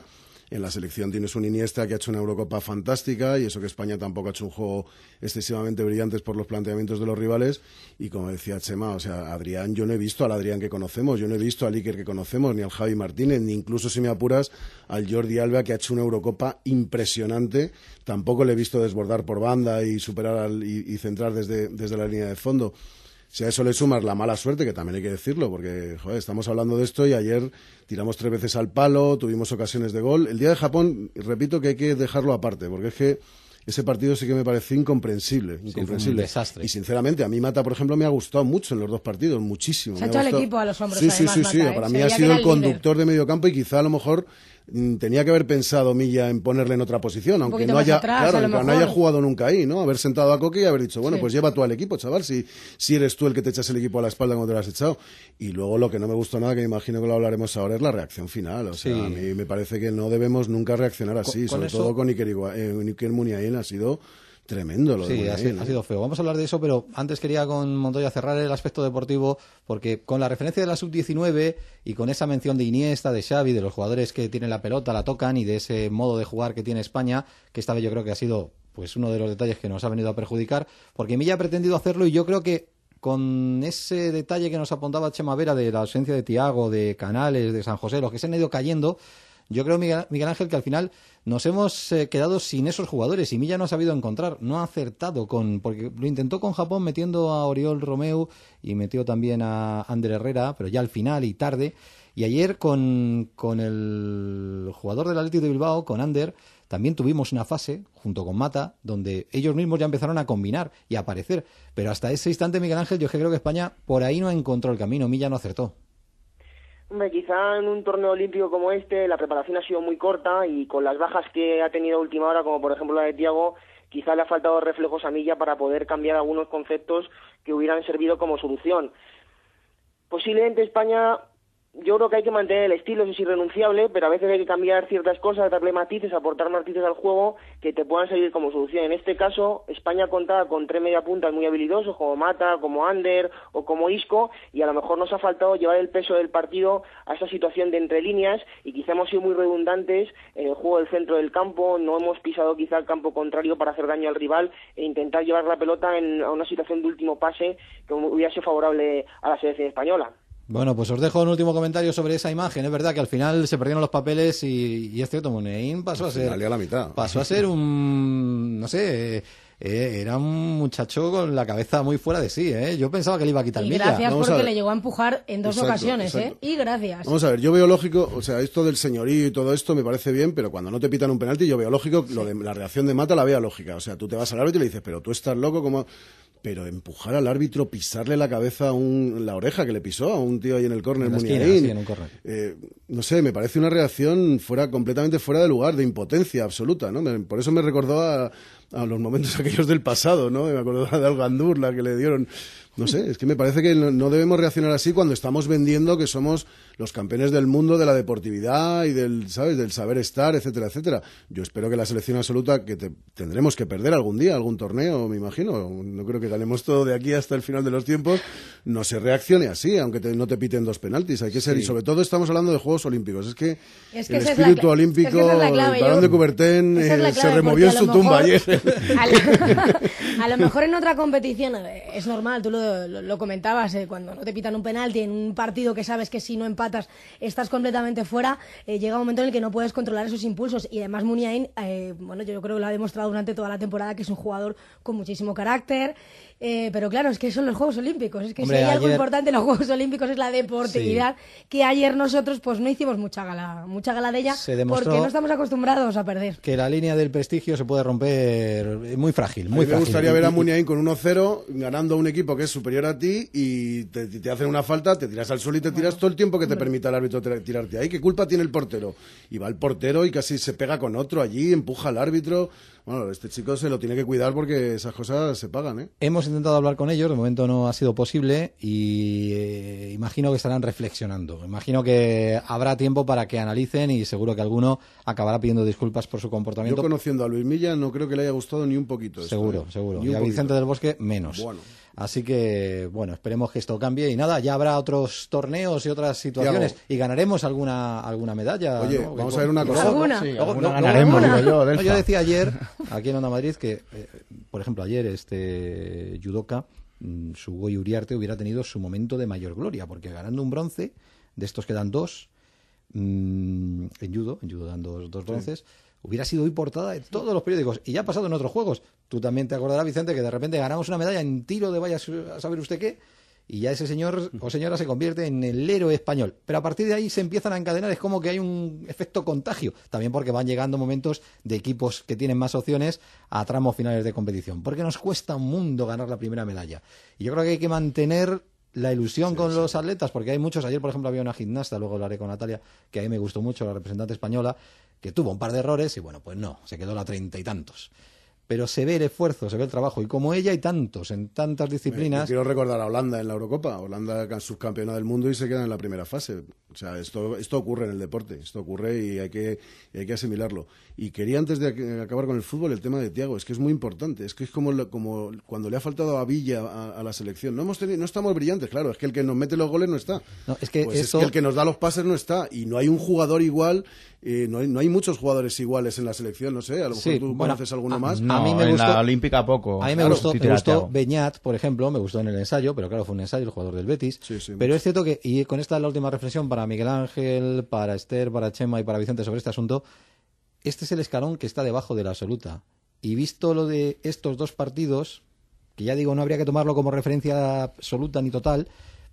En la selección tienes un Iniesta que ha hecho una Eurocopa fantástica, y eso que España tampoco ha hecho un juego excesivamente brillante por los planteamientos de los rivales. Y como decía Chema, o sea, Adrián, yo no he visto al Adrián que conocemos, yo no he visto al Iker que conocemos, ni al Javi Martínez, ni incluso, si me apuras, al Jordi Alba, que ha hecho una Eurocopa impresionante. Tampoco le he visto desbordar por banda y superar al, y, y centrar desde, desde la línea de fondo. Si a eso le sumas la mala suerte, que también hay que decirlo, porque joder, estamos hablando de esto y ayer tiramos tres veces al palo, tuvimos ocasiones de gol. El día de Japón, repito que hay que dejarlo aparte, porque es que ese partido sí que me pareció incomprensible. incomprensible. Sí, fue un desastre. Y sinceramente, a mí Mata, por ejemplo, me ha gustado mucho en los dos partidos, muchísimo. Se ha me hecho ha el gustado. equipo a los hombros. Sí, además, sí, sí, sí. Mata, ¿eh? Para Se mí ha veía sido que el era líder. conductor de medio campo, y quizá a lo mejor mm, tenía que haber pensado Milla en ponerle en otra posición, aunque poquito no más haya, atrás, claro, a lo aunque no mejor. haya jugado nunca ahí, ¿no? Haber sentado a Coque y haber dicho, bueno, Sí. pues lleva tú al equipo, chaval, si, si eres tú el que te echas el equipo a la espalda cuando te lo has echado. Y luego lo que no me gustó nada, que me imagino que lo hablaremos ahora, es la reacción final. O sea, Sí. a mí me parece que no debemos nunca reaccionar así, Con- con sobre eso- todo con Iker, Igua- eh, Iker Muniain ha sido tremendo lo de Sí, ha, Muniain, sido- ha ¿eh? sido feo. Vamos a hablar de eso, pero antes quería con Montoya cerrar el aspecto deportivo, porque con la referencia de la sub diecinueve y con esa mención de Iniesta, de Xavi, de los jugadores que tienen la pelota, la tocan, y de ese modo de jugar que tiene España, que esta vez yo creo que ha sido pues uno de los detalles que nos ha venido a perjudicar, porque Milla ha pretendido hacerlo, y yo creo que con ese detalle que nos apuntaba Chema Vera de la ausencia de Thiago, de Canales, de San José, los que se han ido cayendo, yo creo, Miguel, Miguel Ángel, que al final nos hemos eh, quedado sin esos jugadores, y Milla no ha sabido encontrar, no ha acertado con, porque lo intentó con Japón metiendo a Oriol Romeu y metió también a Ander Herrera, pero ya al final y tarde. Y ayer con, con el jugador del Athletic de Bilbao, con Ander, también tuvimos una fase, junto con Mata, donde ellos mismos ya empezaron a combinar y a aparecer. Pero hasta ese instante, Miguel Ángel, yo es que creo que España por ahí no encontró el camino, Milla no acertó. Hombre, quizá en un torneo olímpico como este la preparación ha sido muy corta, y con las bajas que ha tenido a última hora, como por ejemplo la de Thiago, quizá le ha faltado reflejos a Milla para poder cambiar algunos conceptos que hubieran servido como solución. Posiblemente España, yo creo que hay que mantener el estilo, eso es irrenunciable, pero a veces hay que cambiar ciertas cosas, darle matices, aportar matices al juego que te puedan servir como solución. En este caso, España contaba con tres mediapuntas muy habilidosos, como Mata, como Ander o como Isco, y a lo mejor nos ha faltado llevar el peso del partido a esa situación de entre líneas, y quizá hemos sido muy redundantes en el juego del centro del campo, no hemos pisado quizá el campo contrario para hacer daño al rival e intentar llevar la pelota en, a una situación de último pase que hubiera sido favorable a la selección española. Bueno, pues os dejo un último comentario sobre esa imagen. Es verdad que al final se perdieron los papeles y, y es cierto, Muniain pasó a ser... a la mitad. Pasó a ser un... no sé... Eh, era un muchacho con la cabeza muy fuera de sí, ¿eh? Yo pensaba que le iba a quitar Y Milla. gracias Vamos a porque ver. le llegó a empujar en dos Exacto, ocasiones, exacto. ¿eh? Y gracias. Vamos a ver, yo veo lógico, o sea, esto del señorío y todo esto me parece bien, pero cuando no te pitan un penalti, yo veo lógico, lo de la reacción de Mata la veo lógica. O sea, tú te vas al árbitro y le dices, pero tú estás loco, como... Pero empujar al árbitro, pisarle la cabeza, a un, la oreja que le pisó a un tío ahí en el córner, En la esquina, Muniain, sí, en un córner. eh, no sé, me parece una reacción fuera completamente fuera de lugar, de impotencia absoluta, ¿no? Me- por eso me recordó a, a los momentos aquellos del pasado, ¿no? Me acordó de Algandur, la que le dieron... No sé, es que me parece que no, no debemos reaccionar así cuando estamos vendiendo que somos los campeones del mundo de la deportividad y del, ¿sabes?, del saber estar, etcétera, etcétera. Yo espero que la selección absoluta, que te- tendremos que perder algún día, algún torneo, me imagino, no creo que ganemos todo de aquí hasta el final de los tiempos, no se reaccione así, aunque te- no te piten dos penaltis, hay que ser, Sí. y sobre todo estamos hablando de Juegos Olímpicos, es que, Es que el esa es la espíritu cla- olímpico, es que esa es la clave, el balón yo- de Coubertin esa es la eh, se clave, removió en porque a su lo tumba mejor- ayer. A, la- a lo mejor en otra competición eh, es normal, tú lo, lo, lo comentabas, eh, cuando no te pitan un penalti en un partido que sabes que si no empatas estás completamente fuera, eh, llega un momento en el que no puedes controlar esos impulsos. Y además Muniain, eh, bueno, yo creo que lo ha demostrado durante toda la temporada, que es un jugador con muchísimo carácter, eh, pero claro, es que son los Juegos Olímpicos, es que Hombre, si hay algo ayer- importante en los Juegos Olímpicos es la deportividad, que ayer nosotros pues no hicimos mucha gala, mucha gala de ella, Se demostró- porque no estamos acostumbrados a perder. Que la línea del prestigio se puede romper muy frágil, A muy mí me frágil. gustaría ver a Y- y- Muniain con uno cero, ganando a un equipo que es superior a ti, y te, te hacen una falta, te tiras al suelo y te tiras todo el tiempo que te permita el árbitro tira- tirarte ahí. ¿Qué culpa tiene el portero? Y va el portero y casi se pega con otro allí, empuja al árbitro. Bueno, este chico se lo tiene que cuidar porque esas cosas se pagan, ¿eh? Hemos intentado hablar con ellos, de momento no ha sido posible y eh, imagino que estarán reflexionando. Imagino que habrá tiempo para que analicen y seguro que alguno acabará pidiendo disculpas por su Yo comportamiento. conociendo a Luis Milla no creo que le haya gustado ni un poquito esto, Seguro, ¿eh? seguro. Ni Y un a poquito. Vicente del Bosque menos. Bueno. Así que, bueno, esperemos que esto cambie y nada, ya habrá otros torneos y otras situaciones Tiago. y ganaremos alguna alguna medalla. Oye, ¿no? vamos a ver una cosa. ¿Alguna? Sí, Luego- alguna no, ganaremos, no, digo yo, no, Delfa. yo decía ayer, aquí en Onda Madrid, que, eh, por ejemplo, ayer este judoka, mm, Sugoi Uriarte, hubiera tenido su momento de mayor gloria, porque ganando un bronce, de estos que dan dos, mm, en judo, en judo dan dos, dos bronces, hubiera sido hoy portada de todos los periódicos. Y ya ha pasado en otros juegos. Tú también te acordarás, Vicente, que de repente ganamos una medalla en tiro de vaya a saber usted qué, y ya ese señor o señora se convierte en el héroe español. Pero a partir de ahí se empiezan a encadenar, es como que hay un efecto contagio, también porque van llegando momentos de equipos que tienen más opciones a tramos finales de competición, porque nos cuesta un mundo ganar la primera medalla. Y yo creo que hay que mantener la ilusión sí, con sí. los atletas, porque hay muchos. Ayer, por ejemplo, había una gimnasta, luego hablaré con Natalia, que a mí me gustó mucho, la representante española, que tuvo un par de errores y bueno, pues no, se quedó la treinta y tantos. Pero se ve el esfuerzo, se ve el trabajo, y como ella hay tantos en tantas disciplinas. Me, quiero recordar a Holanda en la Eurocopa, Holanda subcampeona del mundo y se queda en la primera fase. O sea, esto esto ocurre en el deporte, esto ocurre y hay que y hay que asimilarlo. Y quería, antes de acabar con el fútbol, el tema de Tiago, es que es muy importante, es que es como como cuando le ha faltado a Villa a, a la selección. No hemos tenido, no estamos brillantes, claro, es que el que nos mete los goles no está. No, es que pues esto... es que el que nos da los pases no está, y no hay un jugador igual. Eh, no, hay, no hay muchos jugadores iguales en la selección, no sé, a lo mejor sí, tú bueno, conoces alguno a, más. No, a mí me en gustó, la Olímpica poco. A mí me claro, gustó, me gustó Beñat, por ejemplo, me gustó en el ensayo, pero claro, fue un ensayo, el jugador del Betis. Sí, sí, pero mucho. es cierto que, y con esta es la última reflexión para Miguel Ángel, para Esther, para Chema y para Vicente sobre este asunto, este es el escalón que está debajo de la absoluta. Y visto lo de estos dos partidos, que ya digo, no habría que tomarlo como referencia absoluta ni total,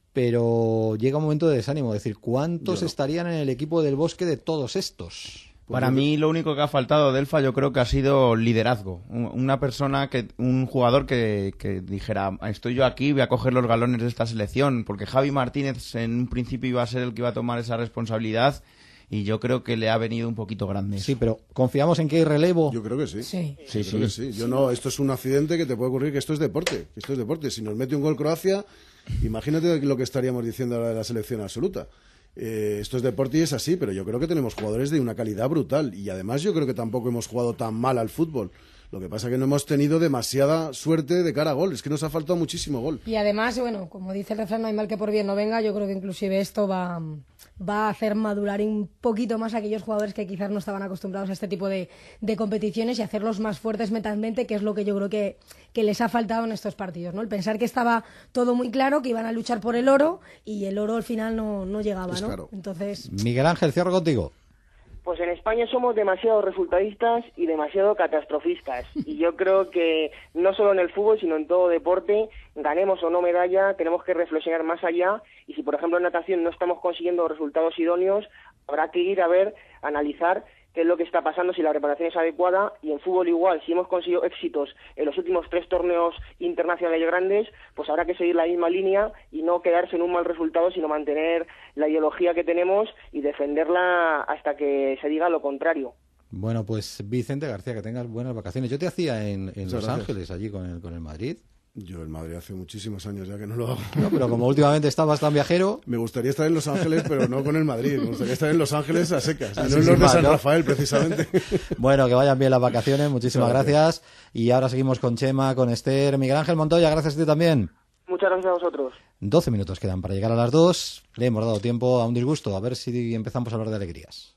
pero llega un momento de desánimo, es decir, ¿cuántos Yo no. estarían en el equipo del Bosque de todos estos? Para mí lo único que ha faltado de Elfa yo creo que ha sido liderazgo. Una persona, que un jugador que, que dijera, estoy yo aquí, voy a coger los galones de esta selección, porque Javi Martínez en un principio iba a ser el que iba a tomar esa responsabilidad y yo creo que le ha venido un poquito grande. Sí, pero ¿confiamos en que hay relevo? Yo creo que sí. Sí, sí, sí. Creo que sí. Yo no, esto es un accidente que te puede ocurrir, que esto es deporte, que esto es deporte. Si nos mete un gol Croacia, imagínate lo que estaríamos diciendo ahora de la selección absoluta. Eh, esto es deporte y es así, pero yo creo que tenemos jugadores de una calidad brutal y además yo creo que tampoco hemos jugado tan mal al fútbol. Lo que pasa es que no hemos tenido demasiada suerte de cara a gol, es que nos ha faltado muchísimo gol. Y además, bueno, como dice el refrán, no hay mal que por bien no venga, yo creo que inclusive esto va, va a hacer madurar un poquito más a aquellos jugadores que quizás no estaban acostumbrados a este tipo de, de competiciones y hacerlos más fuertes mentalmente, que es lo que yo creo que, que les ha faltado en estos partidos, ¿no? El pensar que estaba todo muy claro, que iban a luchar por el oro y el oro al final no, no llegaba, ¿no? Claro. Entonces... Miguel Ángel, cierro contigo. Pues en España somos demasiado resultadistas y demasiado catastrofistas. Y yo creo que no solo en el fútbol, sino en todo deporte, ganemos o no medalla, tenemos que reflexionar más allá. Y si, por ejemplo, en natación no estamos consiguiendo resultados idóneos, habrá que ir a ver, analizar qué es lo que está pasando, si la preparación es adecuada. Y en fútbol igual, si hemos conseguido éxitos en los últimos tres torneos internacionales grandes, pues habrá que seguir la misma línea y no quedarse en un mal resultado, sino mantener la ideología que tenemos y defenderla hasta que se diga lo contrario. Bueno, pues Vicente García, que tengas buenas vacaciones. Yo te hacía en, en Los gracias. Ángeles, allí con el, con el Madrid. Yo en Madrid hace muchísimos años ya que no lo hago. No, pero como últimamente estabas tan viajero... Me gustaría estar en Los Ángeles, pero no con el Madrid. Me gustaría estar en Los Ángeles a secas. Así No en los sin de más, San ¿no? Rafael, precisamente. Bueno, que vayan bien las vacaciones. Muchísimas Gracias. gracias. Y ahora seguimos con Chema, con Esther. Miguel Ángel Montoya, gracias a ti también. Muchas gracias a vosotros. doce minutos quedan para llegar a las dos. Le hemos dado tiempo a un disgusto. A ver si empezamos a hablar de alegrías.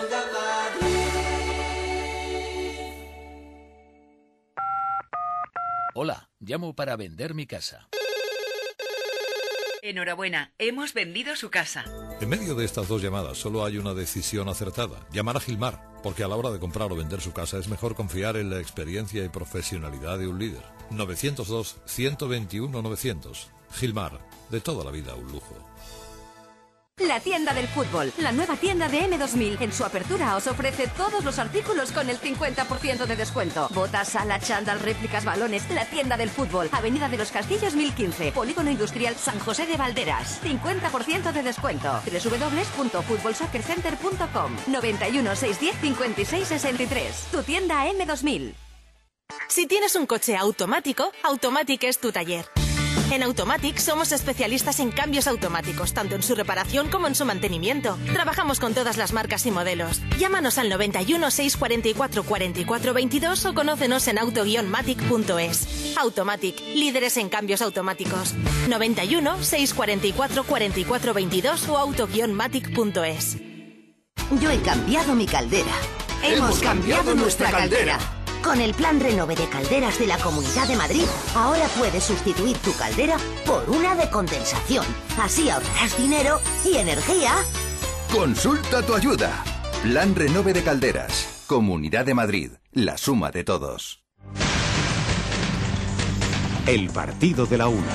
Hola, llamo para vender mi casa. Enhorabuena, hemos vendido su casa. En medio de estas dos llamadas solo hay una decisión acertada, llamar a Gilmar, porque a la hora de comprar o vender su casa es mejor confiar en la experiencia y profesionalidad de un líder. novecientos dos, ciento veintiuno, novecientos. Gilmar, de toda la vida un lujo. La tienda del fútbol, la nueva tienda de eme dos mil. En su apertura os ofrece todos los artículos con el cincuenta por ciento de descuento. Botas, sala, chándal, réplicas, balones. La tienda del fútbol, Avenida de los Castillos mil quince, Polígono Industrial San José de Valderas. cincuenta por ciento de descuento. doble u doble u doble u punto fútbol soccer center punto com. noventa y uno, seiscientos diez, cincuenta y seis sesenta y tres. Tu tienda eme dos mil. Si tienes un coche automático, Automatic es tu taller. En Automatic somos especialistas en cambios automáticos, tanto en su reparación como en su mantenimiento. Trabajamos con todas las marcas y modelos. Llámanos al noventa y uno, seiscientos cuarenta y cuatro, cuarenta y cuatro veintidós o conócenos en auto guion matic punto es. Automatic, líderes en cambios automáticos. noventa y uno, seiscientos cuarenta y cuatro, cuarenta y cuatro veintidós o auto guion matic punto es. Yo he cambiado mi caldera. Hemos cambiado nuestra caldera. Con el plan Renove de Calderas de la Comunidad de Madrid, ahora puedes sustituir tu caldera por una de condensación. Así ahorrarás dinero y energía. Consulta tu ayuda. Plan Renove de Calderas. Comunidad de Madrid. La suma de todos. El partido de la una.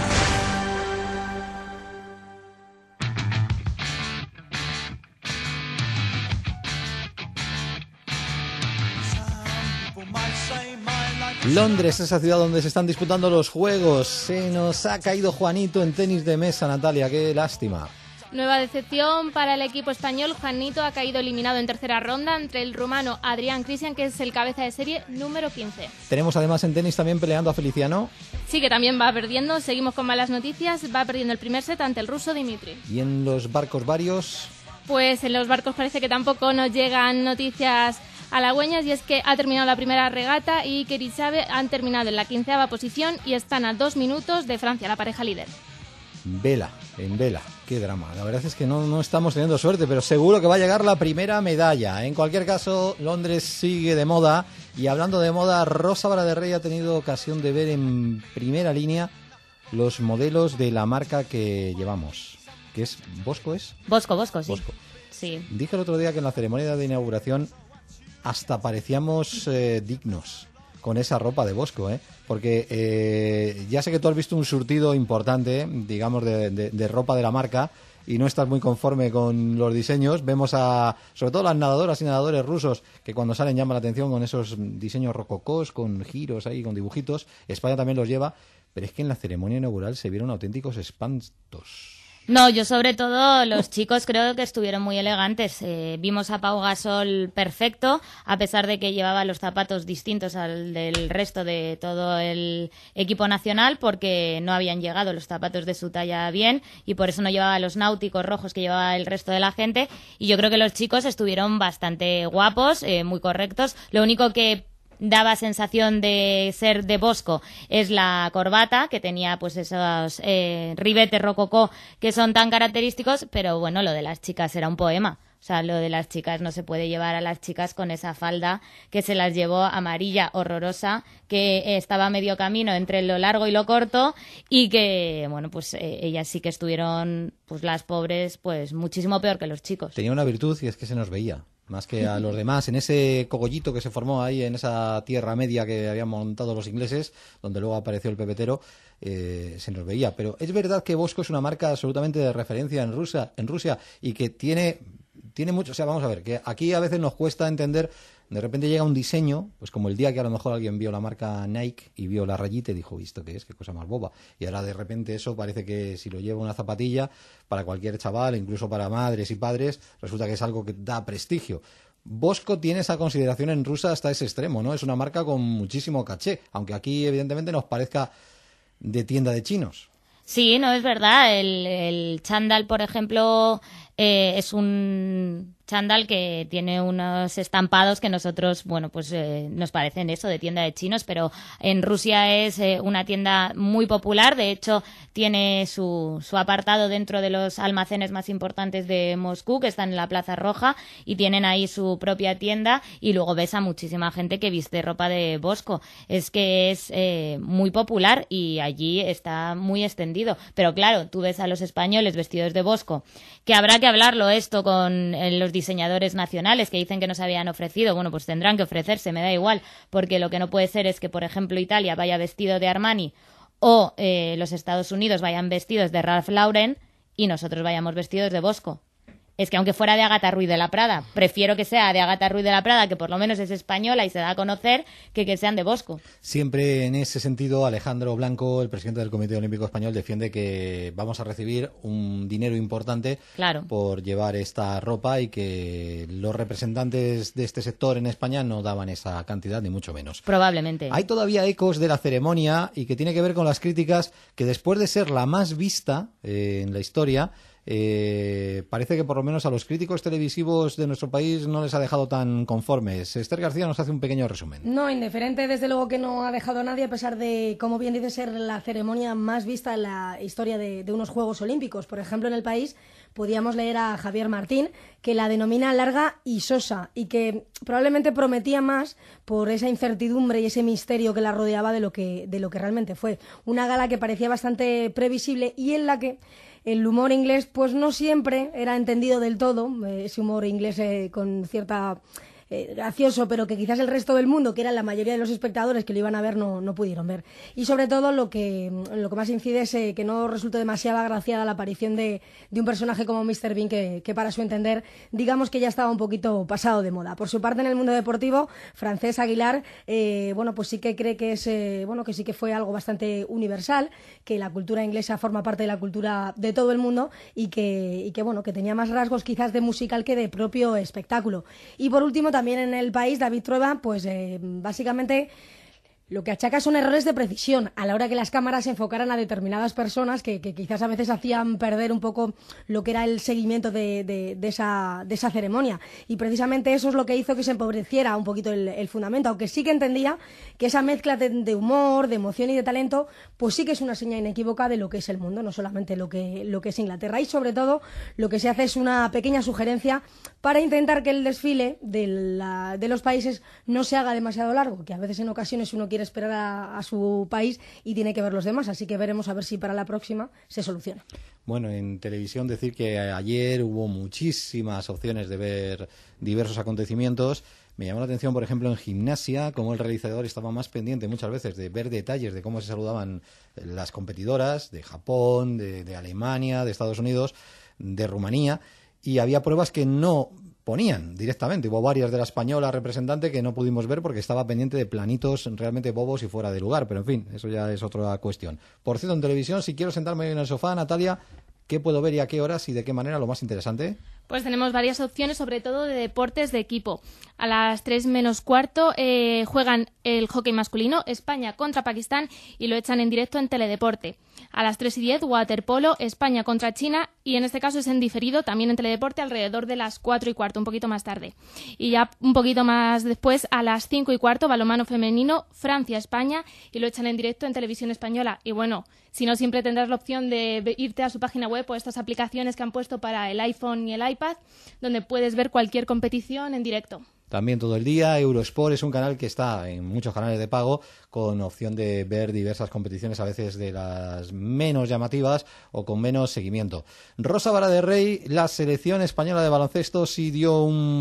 Londres, esa ciudad donde se están disputando los Juegos. Se nos ha caído Juanito en tenis de mesa, Natalia, qué lástima. Nueva decepción para el equipo español. Juanito ha caído eliminado en tercera ronda entre el rumano Adrián Cristian, que es el cabeza de serie número quince. Tenemos además en tenis también peleando a Feliciano. Sí, que también va perdiendo. Seguimos con malas noticias. Va perdiendo el primer set ante el ruso Dimitri. ¿Y en los barcos varios? Pues en los barcos parece que tampoco nos llegan noticias halagüeñas, y es que ha terminado la primera regata y Iker y Xabe han terminado en la quinceava posición y están a dos minutos de Francia, la pareja líder. Vela, en vela, qué drama. La verdad es que no, no estamos teniendo suerte, pero seguro que va a llegar la primera medalla. En cualquier caso, Londres sigue de moda, y hablando de moda, Rosa Vara-de-Rey ha tenido ocasión de ver en primera línea los modelos de la marca que llevamos, que es Bosco, ¿es? Bosco, Bosco, sí. Bosco. Sí. Dije el otro día que en la ceremonia de inauguración hasta parecíamos eh, dignos con esa ropa de Bosco, ¿eh? Porque eh, ya sé que tú has visto un surtido importante, digamos, de, de, de ropa de la marca, y no estás muy conforme con los diseños. Vemos a, sobre todo las nadadoras y nadadores rusos, que cuando salen llaman la atención con esos diseños rococós, con giros ahí, con dibujitos. España también los lleva, pero es que en la ceremonia inaugural se vieron auténticos espantos. No, yo sobre todo los chicos creo que estuvieron muy elegantes. Eh, vimos a Pau Gasol perfecto, a pesar de que llevaba los zapatos distintos al del resto de todo el equipo nacional, porque no habían llegado los zapatos de su talla bien, y por eso no llevaba los náuticos rojos que llevaba el resto de la gente. Y yo creo que los chicos estuvieron bastante guapos, eh, muy correctos. Lo único que daba sensación de ser de Bosco es la corbata, que tenía pues esos eh, ribetes rococó que son tan característicos, pero bueno, lo de las chicas era un poema. O sea, lo de las chicas no se puede llevar a las chicas con esa falda que se las llevó amarilla, horrorosa, que estaba a medio camino entre lo largo y lo corto, y que, bueno, pues eh, ellas sí que estuvieron, pues las pobres, pues muchísimo peor que los chicos. Tenía una virtud, y es que se nos veía más que a los demás, en ese cogollito que se formó ahí, en esa tierra media que habían montado los ingleses, donde luego apareció el pepetero, eh, se nos veía. Pero es verdad que Bosco es una marca absolutamente de referencia en Rusia, en Rusia, y que tiene, tiene mucho, o sea, vamos a ver, que aquí a veces nos cuesta entender. De repente llega un diseño, pues como el día que a lo mejor alguien vio la marca Nike y vio la rayita y dijo, ¿esto qué es? Qué cosa más boba. Y ahora de repente eso parece que si lo lleva una zapatilla, para cualquier chaval, incluso para madres y padres, resulta que es algo que da prestigio. Bosco tiene esa consideración en Rusia hasta ese extremo, ¿no? Es una marca con muchísimo caché, aunque aquí evidentemente nos parezca de tienda de chinos. Sí, no, es verdad. El, el chándal, por ejemplo, eh, es un chándal que tiene unos estampados que nosotros, bueno, pues eh, nos parecen eso, de tienda de chinos, pero en Rusia es eh, una tienda muy popular. De hecho, tiene su, su apartado dentro de los almacenes más importantes de Moscú, que están en la Plaza Roja, y tienen ahí su propia tienda, y luego ves a muchísima gente que viste ropa de Bosco. Es que es eh, muy popular y allí está muy extendido. Pero claro, tú ves a los españoles vestidos de Bosco, que habrá que hablarlo esto con eh, los diseñadores nacionales que dicen que no se habían ofrecido. Bueno, pues tendrán que ofrecerse, me da igual, porque lo que no puede ser es que, por ejemplo, Italia vaya vestido de Armani o eh, los Estados Unidos vayan vestidos de Ralph Lauren y nosotros vayamos vestidos de Bosco. es que aunque fuera de Ágata Ruiz de la Prada, prefiero que sea de Ágata Ruiz de la Prada, que por lo menos es española y se da a conocer, que que sean de Bosco. Siempre en ese sentido, Alejandro Blanco, el presidente del Comité Olímpico Español, defiende que vamos a recibir un dinero importante claro. por llevar esta ropa y que los representantes de este sector en España no daban esa cantidad, ni mucho menos. Probablemente. Hay todavía ecos de la ceremonia y que tiene que ver con las críticas que después de ser la más vista eh, en la historia, Eh, parece que por lo menos a los críticos televisivos de nuestro país no les ha dejado tan conformes. Esther García nos hace un pequeño resumen. No, indiferente desde luego que no ha dejado a nadie, a pesar de, como bien dice, ser la ceremonia más vista en la historia de, de unos Juegos Olímpicos. Por ejemplo, en El País podíamos leer a Javier Martín, que la denomina larga y sosa, y que probablemente prometía más por esa incertidumbre y ese misterio que la rodeaba de lo que, de lo que realmente fue. Una gala que parecía bastante previsible y en la que el humor inglés pues no siempre era entendido del todo, ese humor inglés eh, con cierta... Eh, gracioso, pero que quizás el resto del mundo, que eran la mayoría de los espectadores que lo iban a ver, no, no pudieron ver. Y sobre todo lo que, lo que más incide es eh, que no resulte demasiado agraciada la aparición de, de un personaje como míster Bean, que, que para su entender, digamos que ya estaba un poquito pasado de moda. Por su parte, en el mundo deportivo, Francés Aguilar, eh, bueno, pues sí que cree que es, eh, bueno, que sí que fue algo bastante universal, que la cultura inglesa forma parte de la cultura de todo el mundo y que, y que bueno, que tenía más rasgos quizás de musical que de propio espectáculo. Y por último, también en El País, David Trueba, pues eh, básicamente lo que achaca son errores de precisión a la hora que las cámaras enfocaran a determinadas personas que, que quizás a veces hacían perder un poco lo que era el seguimiento de, de, de, esa, de esa ceremonia. Y precisamente eso es lo que hizo que se empobreciera un poquito el, el fundamento, aunque sí que entendía que esa mezcla de, de humor, de emoción y de talento, pues sí que es una señal inequívoca de lo que es el mundo, no solamente lo que, lo que es Inglaterra. Y sobre todo lo que se hace es una pequeña sugerencia para intentar que el desfile de, la, de los países no se haga demasiado largo, que a veces en ocasiones uno quiere quiere esperar a, a su país y tiene que ver los demás, así que veremos a ver si para la próxima se soluciona. Bueno, en televisión decir que ayer hubo muchísimas opciones de ver diversos acontecimientos. Me llamó la atención, por ejemplo, en gimnasia, como el realizador estaba más pendiente muchas veces de ver detalles de cómo se saludaban las competidoras de Japón, de, de Alemania, de Estados Unidos, de Rumanía, y había pruebas que no ponían directamente. Hubo varias de la española representante que no pudimos ver porque estaba pendiente de planitos realmente bobos y fuera de lugar, pero en fin, eso ya es otra cuestión. Por cierto, en televisión, si quiero sentarme en el sofá, Natalia, ¿qué puedo ver y a qué horas y de qué manera? Lo más interesante. Pues tenemos varias opciones, sobre todo de deportes de equipo. A las tres menos cuarto eh, juegan el hockey masculino, España contra Pakistán, y lo echan en directo en Teledeporte. A las tres y diez, waterpolo, España contra China, y en este caso es en diferido, también en Teledeporte, alrededor de las cuatro y cuarto, un poquito más tarde. Y ya un poquito más después, a las cinco y cuarto, balonmano femenino, Francia-España, y lo echan en directo en Televisión Española. Y bueno, si no, siempre tendrás la opción de irte a su página web o estas aplicaciones que han puesto para el iPhone y el iPad, donde puedes ver cualquier competición en directo. También todo el día. Eurosport es un canal que está en muchos canales de pago con opción de ver diversas competiciones, a veces de las menos llamativas o con menos seguimiento. Rosa Vara de Rey, la selección española de baloncesto sí dio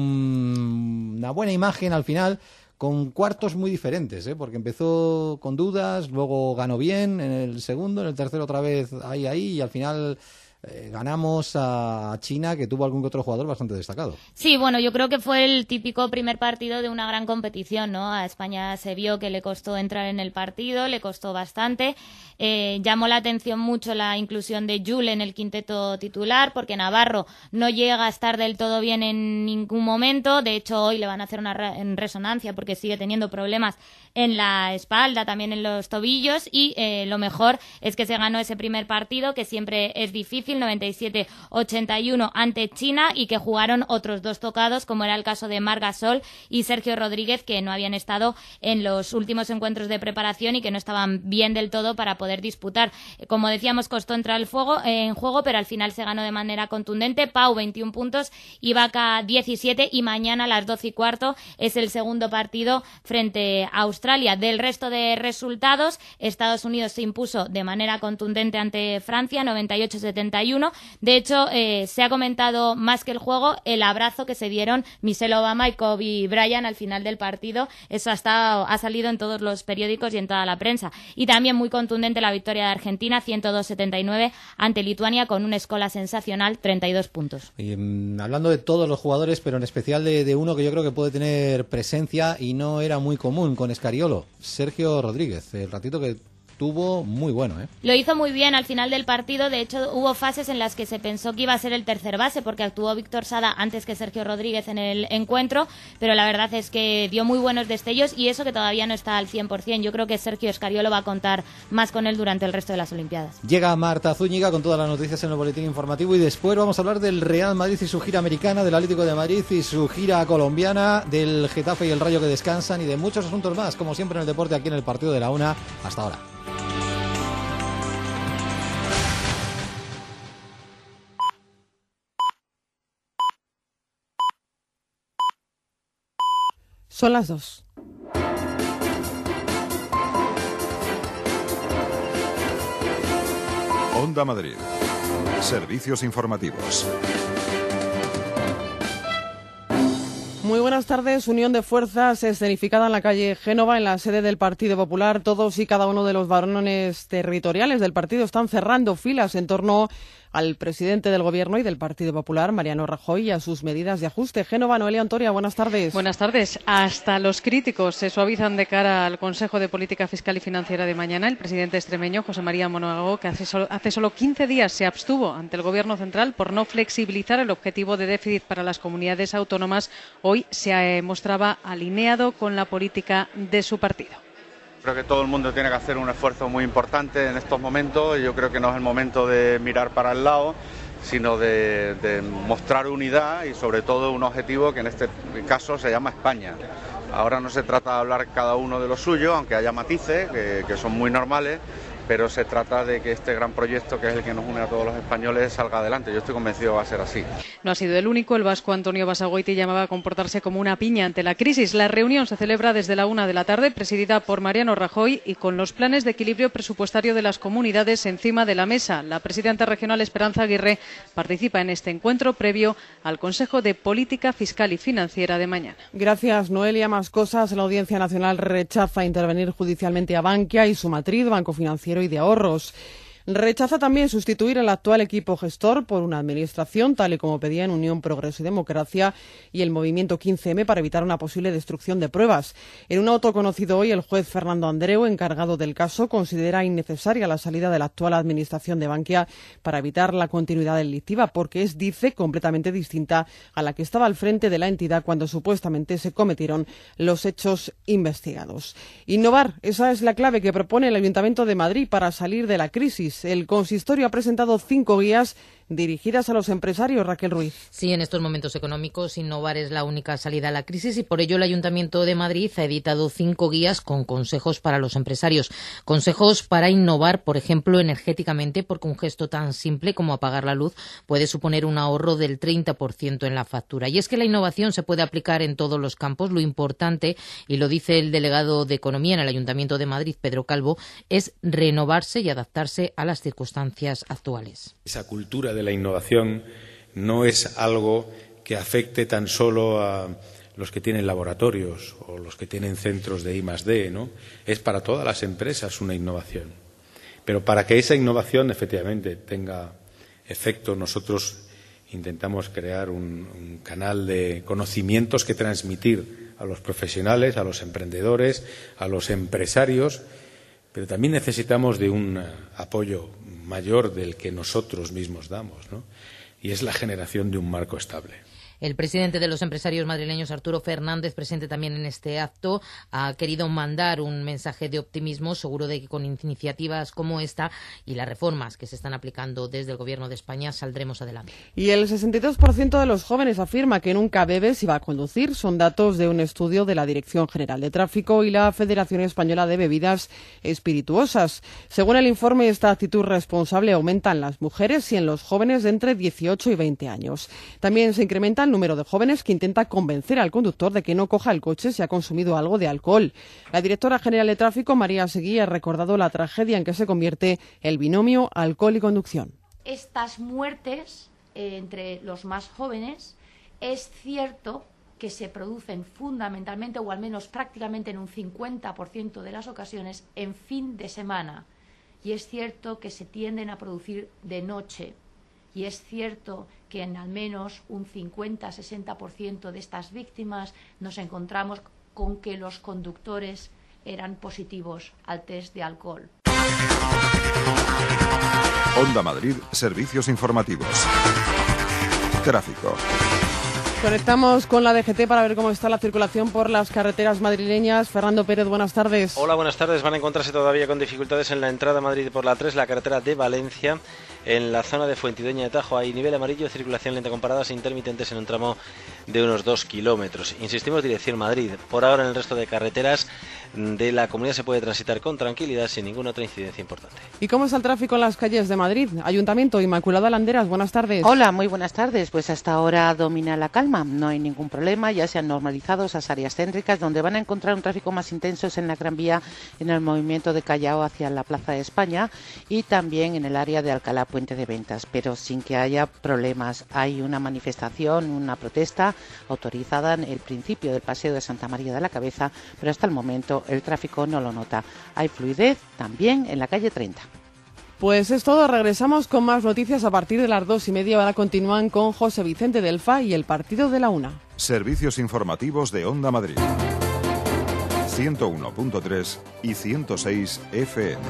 un... una buena imagen al final, con cuartos muy diferentes, ¿eh? Porque empezó con dudas, luego ganó bien en el segundo, en el tercero otra vez ahí, ahí, y al final... Eh, ganamos a China, que tuvo algún que otro jugador bastante destacado. Sí, bueno, yo creo que fue el típico primer partido de una gran competición, ¿no? A España se vio que le costó entrar en el partido, le costó bastante. Eh, llamó la atención mucho la inclusión de Yule en el quinteto titular, porque Navarro no llega a estar del todo bien en ningún momento. De hecho, hoy le van a hacer una re- en resonancia porque sigue teniendo problemas en la espalda, también en los tobillos, y eh, lo mejor es que se ganó ese primer partido, que siempre es difícil, noventa y siete ochenta y uno ante China, y que jugaron otros dos tocados, como era el caso de Marc Gasol y Sergio Rodríguez, que no habían estado en los últimos encuentros de preparación y que no estaban bien del todo para poder disputar. Como decíamos, costó entrar el fuego, eh, en juego, pero al final se ganó de manera contundente. Pau, veintiún puntos, Ibaka, diecisiete, y mañana a las doce y cuarto es el segundo partido frente a Australia. Del resto de resultados, Estados Unidos se impuso de manera contundente ante Francia, noventa y ocho setenta y uno. De hecho, eh, se ha comentado más que el juego el abrazo que se dieron Michelle Obama y Kobe Bryant al final del partido. Eso ha, estado, ha salido en todos los periódicos y en toda la prensa. Y también muy contundente la victoria de Argentina, ciento dos a setenta y nueve ante Lituania, con una escola sensacional, treinta y dos puntos. Y, mmm, hablando de todos los jugadores, pero en especial de, de uno que yo creo que puede tener presencia y no era muy común con Scariolo, Sergio Rodríguez, el ratito que tuvo muy bueno, ¿eh? Lo hizo muy bien al final del partido. De hecho, hubo fases en las que se pensó que iba a ser el tercer base, porque actuó Víctor Sada antes que Sergio Rodríguez en el encuentro, pero la verdad es que dio muy buenos destellos, y eso que todavía no está al cien por ciento. Yo creo que Sergio Scariolo va a contar más con él durante el resto de las Olimpiadas. Llega Marta Zúñiga con todas las noticias en el boletín informativo, y después vamos a hablar del Real Madrid y su gira americana, del Atlético de Madrid y su gira colombiana, del Getafe y el Rayo que descansan, y de muchos asuntos más, como siempre en el deporte, aquí en el Partido de la Una. Hasta ahora. Son las dos. Onda Madrid. Servicios informativos. Muy buenas tardes. Unión de fuerzas escenificada en la calle Génova, en la sede del Partido Popular. Todos y cada uno de los varones territoriales del partido están cerrando filas en torno al presidente del Gobierno y del Partido Popular, Mariano Rajoy, y a sus medidas de ajuste. Génova, Noelia Antoria, buenas tardes. Buenas tardes. Hasta los críticos se suavizan de cara al Consejo de Política Fiscal y Financiera de mañana. El presidente extremeño, José María Monago, que hace solo, hace solo quince días se abstuvo ante el Gobierno central por no flexibilizar el objetivo de déficit para las comunidades autónomas, hoy se eh, mostraba alineado con la política de su partido. Creo que todo el mundo tiene que hacer un esfuerzo muy importante en estos momentos. Yo creo que no es el momento de mirar para el lado, sino de, de mostrar unidad y sobre todo un objetivo que en este caso se llama España. Ahora no se trata de hablar cada uno de lo suyo, aunque haya matices que, que son muy normales, pero se trata de que este gran proyecto, que es el que nos une a todos los españoles, salga adelante. Yo estoy convencido que va a ser así. No ha sido el único. El vasco Antonio Basagoiti llamaba a comportarse como una piña ante la crisis. La reunión se celebra desde la una de la tarde, presidida por Mariano Rajoy, y con los planes de equilibrio presupuestario de las comunidades encima de la mesa. La presidenta regional Esperanza Aguirre participa en este encuentro previo al Consejo de Política Fiscal y Financiera de mañana. Gracias, Noelia. Más cosas. La Audiencia Nacional rechaza intervenir judicialmente a Bankia y su matriz, Banco Financiero y de Ahorros. Rechaza también sustituir el actual equipo gestor por una administración, tal y como pedían Unión, Progreso y Democracia y el Movimiento quince eme, para evitar una posible destrucción de pruebas. En un auto conocido hoy, el juez Fernando Andreu, encargado del caso, considera innecesaria la salida de la actual administración de Bankia para evitar la continuidad delictiva, porque es, dice, completamente distinta a la que estaba al frente de la entidad cuando supuestamente se cometieron los hechos investigados. Innovar, esa es la clave que propone el Ayuntamiento de Madrid para salir de la crisis. El consistorio ha presentado cinco guías dirigidas a los empresarios. Raquel Ruiz. Sí, en estos momentos económicos, innovar es la única salida a la crisis, y por ello el Ayuntamiento de Madrid ha editado cinco guías con consejos para los empresarios. Consejos para innovar, por ejemplo, energéticamente, porque un gesto tan simple como apagar la luz puede suponer un ahorro del treinta por ciento en la factura. Y es que la innovación se puede aplicar en todos los campos. Lo importante, y lo dice el delegado de Economía en el Ayuntamiento de Madrid, Pedro Calvo, es renovarse y adaptarse a las circunstancias actuales. Esa cultura de la innovación no es algo que afecte tan solo a los que tienen laboratorios o los que tienen centros de I más D, ¿no? Es para todas las empresas una innovación. Pero para que esa innovación efectivamente tenga efecto, nosotros intentamos crear un, un canal de conocimientos que transmitir a los profesionales, a los emprendedores, a los empresarios, pero también necesitamos de un apoyo mayor del que nosotros mismos damos, ¿no? Y es la generación de un marco estable. El presidente de los empresarios madrileños, Arturo Fernández, presente también en este acto, ha querido mandar un mensaje de optimismo, seguro de que con iniciativas como esta y las reformas que se están aplicando desde el Gobierno de España saldremos adelante. Y el sesenta y dos por ciento de los jóvenes afirma que nunca bebe si va a conducir. Son datos de un estudio de la Dirección General de Tráfico y la Federación Española de Bebidas Espirituosas. Según el informe, esta actitud responsable aumenta en las mujeres y en los jóvenes de entre dieciocho y veinte años. También se incrementa el número de jóvenes que intenta convencer al conductor de que no coja el coche si ha consumido algo de alcohol. La directora general de Tráfico, María Seguí, ha recordado la tragedia en que se convierte el binomio alcohol y conducción. estas muertes eh, entre los más jóvenes es cierto que se producen fundamentalmente, o al menos prácticamente en un cincuenta por ciento de las ocasiones, en fin de semana. Y es cierto que se tienden a producir de noche. Y es cierto que en al menos un cincuenta a sesenta por ciento de estas víctimas nos encontramos con que los conductores eran positivos al test de alcohol. Onda Madrid, servicios informativos. Tráfico. Conectamos con la D G T para ver cómo está la circulación por las carreteras madrileñas. Fernando Pérez, buenas tardes. Hola, buenas tardes. Van a encontrarse todavía con dificultades en la entrada a Madrid por la tres, la carretera de Valencia. En la zona de Fuentidueña de Tajo hay nivel amarillo, circulación lenta con paradas intermitentes en un tramo de unos dos kilómetros. Insistimos, dirección Madrid. Por ahora en el resto de carreteras de la comunidad se puede transitar con tranquilidad sin ninguna otra incidencia importante. ¿Y cómo está el tráfico en las calles de Madrid? Ayuntamiento, Inmaculada Landeras, buenas tardes. Hola, muy buenas tardes. Pues hasta ahora domina la calma, no hay ningún problema, ya se han normalizado esas áreas céntricas donde van a encontrar un tráfico más intenso en la Gran Vía, en el movimiento de Callao hacia la Plaza de España y también en el área de Alcalá Puente de Ventas, pero sin que haya problemas. Hay una manifestación, una protesta autorizada en el principio del Paseo de Santa María de la Cabeza, pero hasta el momento el tráfico no lo nota. Hay fluidez también en la calle treinta. Pues es todo, regresamos con más noticias a partir de las dos y media. Ahora continúan con José Vicente Delfa y el partido de la una. Servicios informativos de Onda Madrid. ciento uno punto tres y ciento seis F M.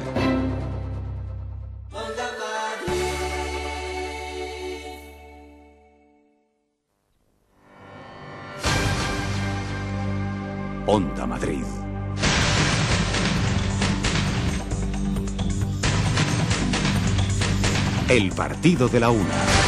Onda Madrid. El partido de la una.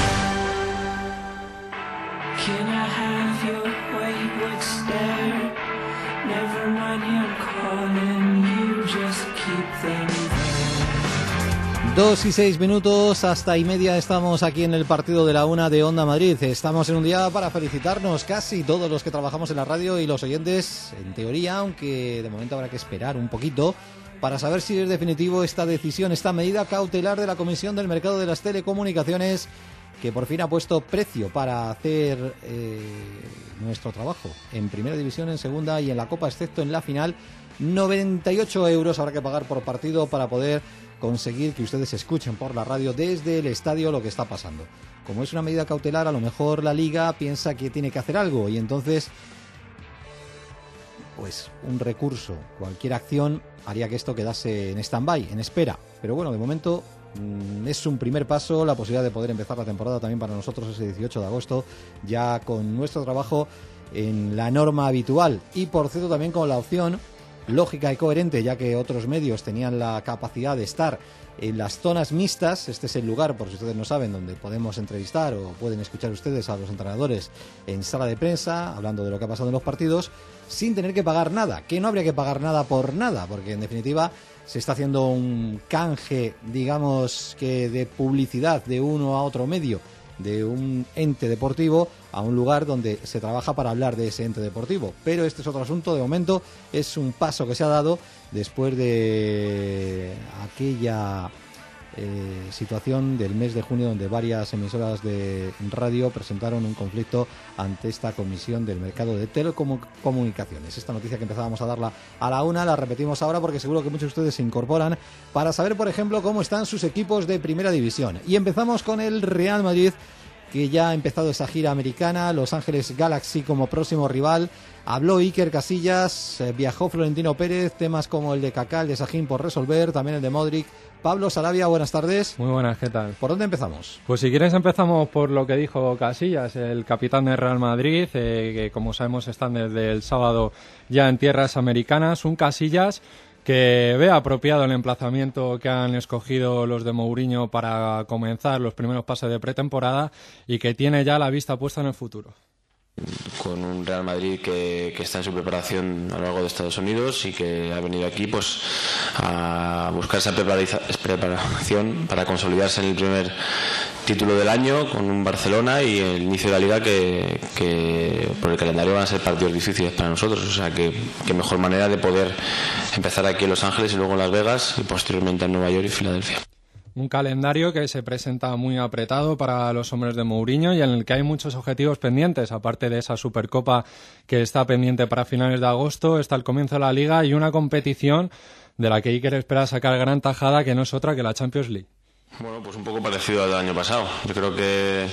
Dos y seis minutos, hasta y media estamos aquí en el partido de la una de Onda Madrid. Estamos en un día para felicitarnos casi todos los que trabajamos en la radio y los oyentes, en teoría, aunque de momento habrá que esperar un poquito para saber si es definitivo esta decisión, esta medida cautelar de la Comisión del Mercado de las Telecomunicaciones, que por fin ha puesto precio para hacer eh, nuestro trabajo en Primera División, en Segunda y en la Copa, excepto en la final. noventa y ocho euros habrá que pagar por partido para poder conseguir que ustedes escuchen por la radio desde el estadio lo que está pasando. Como es una medida cautelar, a lo mejor la Liga piensa que tiene que hacer algo y entonces pues un recurso, cualquier acción haría que esto quedase en stand-by, en espera. Pero bueno, de momento mmm, es un primer paso, la posibilidad de poder empezar la temporada también para nosotros ese dieciocho de agosto, ya con nuestro trabajo en la norma habitual y por cierto también con la opción lógica y coherente, ya que otros medios tenían la capacidad de estar en las zonas mixtas. Este es el lugar, por si ustedes no saben, donde podemos entrevistar o pueden escuchar ustedes a los entrenadores en sala de prensa, hablando de lo que ha pasado en los partidos, sin tener que pagar nada, que no habría que pagar nada por nada, porque en definitiva se está haciendo un canje, digamos que de publicidad de uno a otro medio, de un ente deportivo a un lugar donde se trabaja para hablar de ese ente deportivo. Pero este es otro asunto. De momento es un paso que se ha dado después de aquella eh, situación del mes de junio donde varias emisoras de radio presentaron un conflicto ante esta Comisión del Mercado de Telecomunicaciones. Esta noticia que empezábamos a darla a la una la repetimos ahora porque seguro que muchos de ustedes se incorporan para saber, por ejemplo, cómo están sus equipos de Primera División. Y empezamos con el Real Madrid, que ya ha empezado esa gira americana, Los Ángeles Galaxy como próximo rival. Habló Iker Casillas, eh, viajó Florentino Pérez, temas como el de Kaká, el de Sajín por resolver, también el de Modric. Pablo Sarabia, buenas tardes. Muy buenas, ¿qué tal? ¿Por dónde empezamos? Pues si quieres empezamos por lo que dijo Casillas, el capitán del Real Madrid, eh, que como sabemos están desde el sábado ya en tierras americanas. Un Casillas que ve apropiado el emplazamiento que han escogido los de Mourinho para comenzar los primeros pases de pretemporada y que tiene ya la vista puesta en el futuro. Con un Real Madrid que, que está en su preparación a lo largo de Estados Unidos y que ha venido aquí pues a buscar esa preparación para consolidarse en el primer título del año con un Barcelona y el inicio de la Liga que, que por el calendario van a ser partidos difíciles para nosotros, o sea que, que mejor manera de poder empezar aquí en Los Ángeles y luego en Las Vegas y posteriormente en Nueva York y Filadelfia. Un calendario que se presenta muy apretado para los hombres de Mourinho y en el que hay muchos objetivos pendientes, aparte de esa Supercopa que está pendiente para finales de agosto, está el comienzo de la Liga y una competición de la que Iker espera sacar gran tajada, que no es otra que la Champions League. Bueno, pues un poco parecido al del año pasado. Yo creo que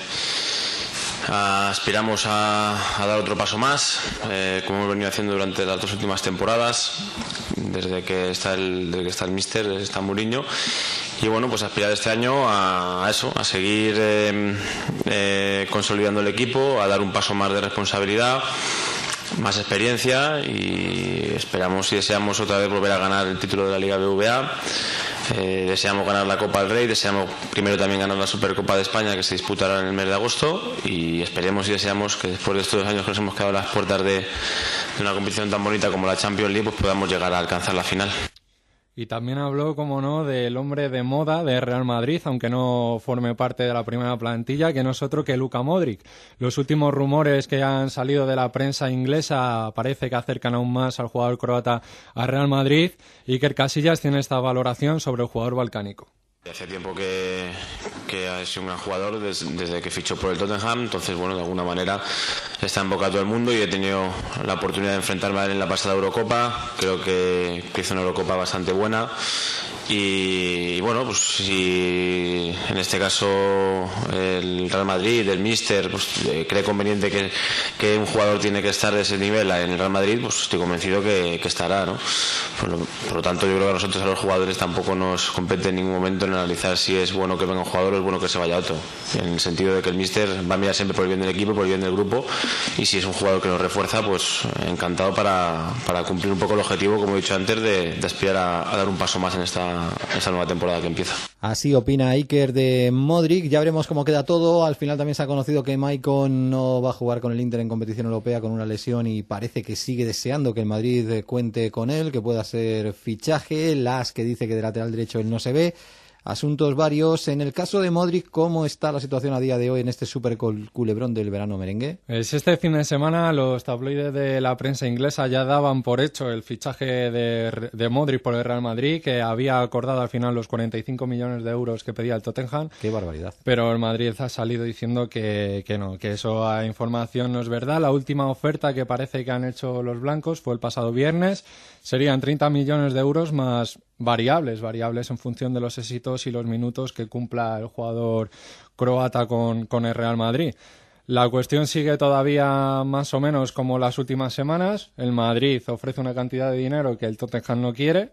aspiramos a, a dar otro paso más, eh, como hemos venido haciendo durante las dos últimas temporadas, desde que está el, desde que está el míster, está Mourinho, y bueno, pues aspirar este año a, a eso, a seguir eh, eh, consolidando el equipo, a dar un paso más de responsabilidad, más experiencia, y esperamos y deseamos otra vez volver a ganar el título de la Liga B B V A. Eh, deseamos ganar la Copa del Rey, deseamos primero también ganar la Supercopa de España, que se disputará en el mes de agosto, y esperemos y deseamos que después de estos dos años que nos hemos quedado a las puertas de, de una competición tan bonita como la Champions League, pues podamos llegar a alcanzar la final. Y también habló, como no, del hombre de moda de Real Madrid, aunque no forme parte de la primera plantilla, que no es otro que Luka Modric. Los últimos rumores que han salido de la prensa inglesa parece que acercan aún más al jugador croata a Real Madrid. Iker Casillas tiene esta valoración sobre el jugador balcánico. Hace tiempo que, que ha sido un gran jugador desde, desde que fichó por el Tottenham, entonces bueno, de alguna manera está en boca de todo el mundo y he tenido la oportunidad de enfrentarme a él en la pasada Eurocopa. Creo que, que hizo una Eurocopa bastante buena y, y bueno, pues si en este caso el Real Madrid, el míster, pues eh, cree conveniente que, que un jugador tiene que estar de ese nivel en el Real Madrid, pues estoy convencido que, que estará, ¿no? Por lo, por lo tanto, yo creo que a nosotros, a los jugadores, tampoco nos compete en ningún momento en analizar si es bueno que venga un jugador o es bueno que se vaya otro, en el sentido de que el míster va a mirar siempre por el bien del equipo, por el bien del grupo, y si es un jugador que nos refuerza, pues encantado para, para cumplir un poco el objetivo, como he dicho antes, de, de aspirar a, a dar un paso más en esta, en esta nueva temporada que empieza. Así opina Iker de Modric. Ya veremos cómo queda todo. Al final también se ha conocido que Maicon no va a jugar con el Inter en competición europea con una lesión y parece que sigue deseando que el Madrid cuente con él, que pueda ser fichaje. Las que dice que de lateral derecho él no se ve. Asuntos varios. En el caso de Modric, ¿cómo está la situación a día de hoy en este super culebrón del verano merengue? Pues este fin de semana los tabloides de la prensa inglesa ya daban por hecho el fichaje de, de Modric por el Real Madrid, que había acordado al final los cuarenta y cinco millones de euros que pedía el Tottenham. ¡Qué barbaridad! Pero el Madrid ha salido diciendo que, que no, que eso a información no es verdad. La última oferta que parece que han hecho los blancos fue el pasado viernes. Serían treinta millones de euros más variables, variables en función de los éxitos y los minutos que cumpla el jugador croata con, con el Real Madrid. La cuestión sigue todavía más o menos como las últimas semanas. El Madrid ofrece una cantidad de dinero que el Tottenham no quiere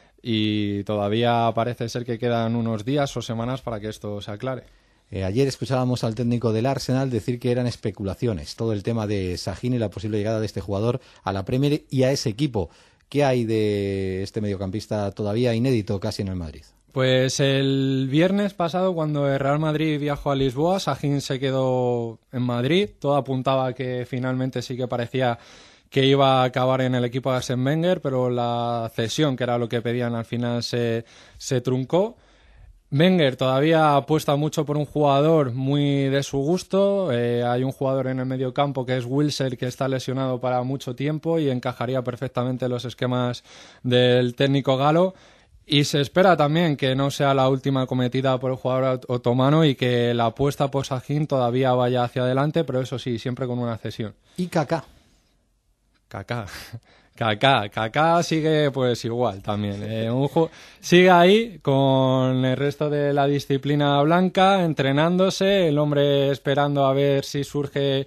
y todavía parece ser que quedan unos días o semanas para que esto se aclare. Eh, ayer escuchábamos al técnico del Arsenal decir que eran especulaciones, todo el tema de Sahin y la posible llegada de este jugador a la Premier y a ese equipo. ¿Qué hay de este mediocampista todavía inédito casi en el Madrid? Pues el viernes pasado, cuando el Real Madrid viajó a Lisboa, Sahin se quedó en Madrid. Todo apuntaba a que finalmente sí que parecía que iba a acabar en el equipo de Arsène Wenger, pero la cesión, que era lo que pedían, al final se, se truncó. Wenger todavía apuesta mucho por un jugador muy de su gusto. Eh, hay un jugador en el medio campo que es Wilshere, que está lesionado para mucho tiempo y encajaría perfectamente en los esquemas del técnico galo. Y se espera también que no sea la última cometida por el jugador otomano y que la apuesta por Sahin todavía vaya hacia adelante, pero eso sí, siempre con una cesión. ¿Y Kaká? Kaká... Kaká, Kaká sigue pues igual también. Eh, un ju- sigue ahí con el resto de la disciplina blanca, entrenándose, el hombre esperando a ver si surge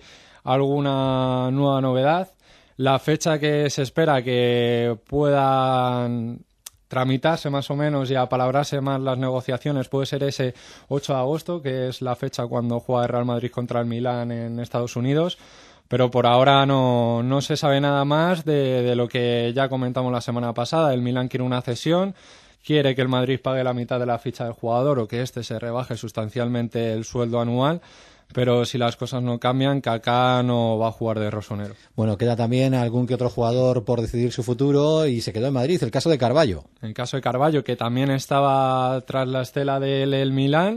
alguna nueva novedad. La fecha que se espera que puedan tramitarse más o menos y apalabrarse más las negociaciones puede ser ese ocho de agosto, que es la fecha cuando juega el Real Madrid contra el Milán en Estados Unidos. Pero por ahora no, no se sabe nada más de, de lo que ya comentamos la semana pasada. El Milán quiere una cesión, quiere que el Madrid pague la mitad de la ficha del jugador o que éste se rebaje sustancialmente el sueldo anual. Pero si las cosas no cambian, Kaká no va a jugar de rosonero. Bueno, queda también algún que otro jugador por decidir su futuro y se quedó en Madrid. El caso de Carballo. El caso de Carballo, que también estaba tras la estela del el Milán.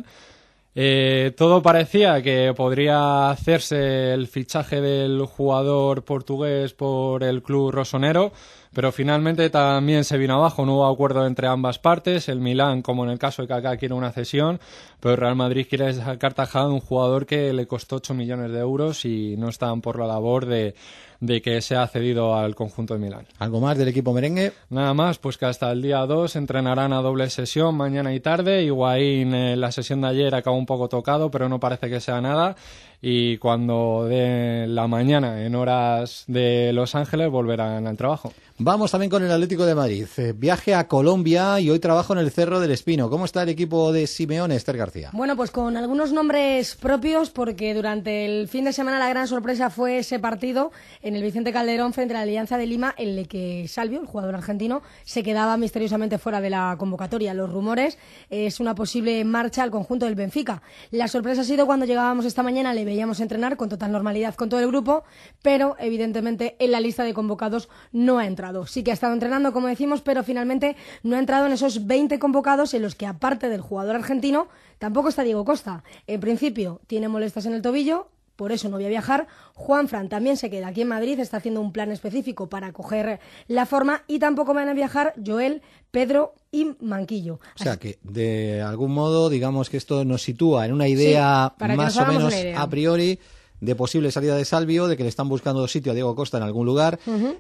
Eh, todo parecía que podría hacerse el fichaje del jugador portugués por el club rosonero, pero finalmente también se vino abajo, no hubo acuerdo entre ambas partes. El Milán, como en el caso de Kaká, quiere una cesión, pero el Real Madrid quiere sacar tajada de un jugador que le costó ocho millones de euros y no están por la labor de, de que sea cedido al conjunto de Milán. ¿Algo más del equipo merengue? Nada más, pues que hasta el día dos entrenarán a doble sesión, mañana y tarde. Higuaín, eh, la sesión de ayer acabó un poco tocado, pero no parece que sea nada. Y cuando de la mañana, en horas de Los Ángeles, volverán al trabajo. Vamos también con el Atlético de Madrid. Eh, viaje a Colombia y hoy trabajo en el Cerro del Espino. ¿Cómo está el equipo de Simeone, Esther García? Bueno, pues con algunos nombres propios, porque durante el fin de semana la gran sorpresa fue ese partido en el Vicente Calderón frente a la Alianza de Lima, en el que Salvio, el jugador argentino, se quedaba misteriosamente fuera de la convocatoria. Los rumores es una posible marcha al conjunto del Benfica. La sorpresa ha sido cuando llegábamos esta mañana, le veíamos entrenar con total normalidad con todo el grupo, pero evidentemente en la lista de convocados no ha entrado. Sí que ha estado entrenando, como decimos, pero finalmente no ha entrado en esos veinte convocados en los que, aparte del jugador argentino, tampoco está Diego Costa. En principio tiene molestias en el tobillo, por eso no voy a viajar. Juanfran también se queda aquí en Madrid, está haciendo un plan específico para coger la forma, y tampoco van a viajar Joel, Pedro y Manquillo. O sea que, de algún modo, digamos que esto nos sitúa en una idea sí, más o menos a priori de posible salida de Salvio, de que le están buscando sitio a Diego Costa en algún lugar, uh-huh.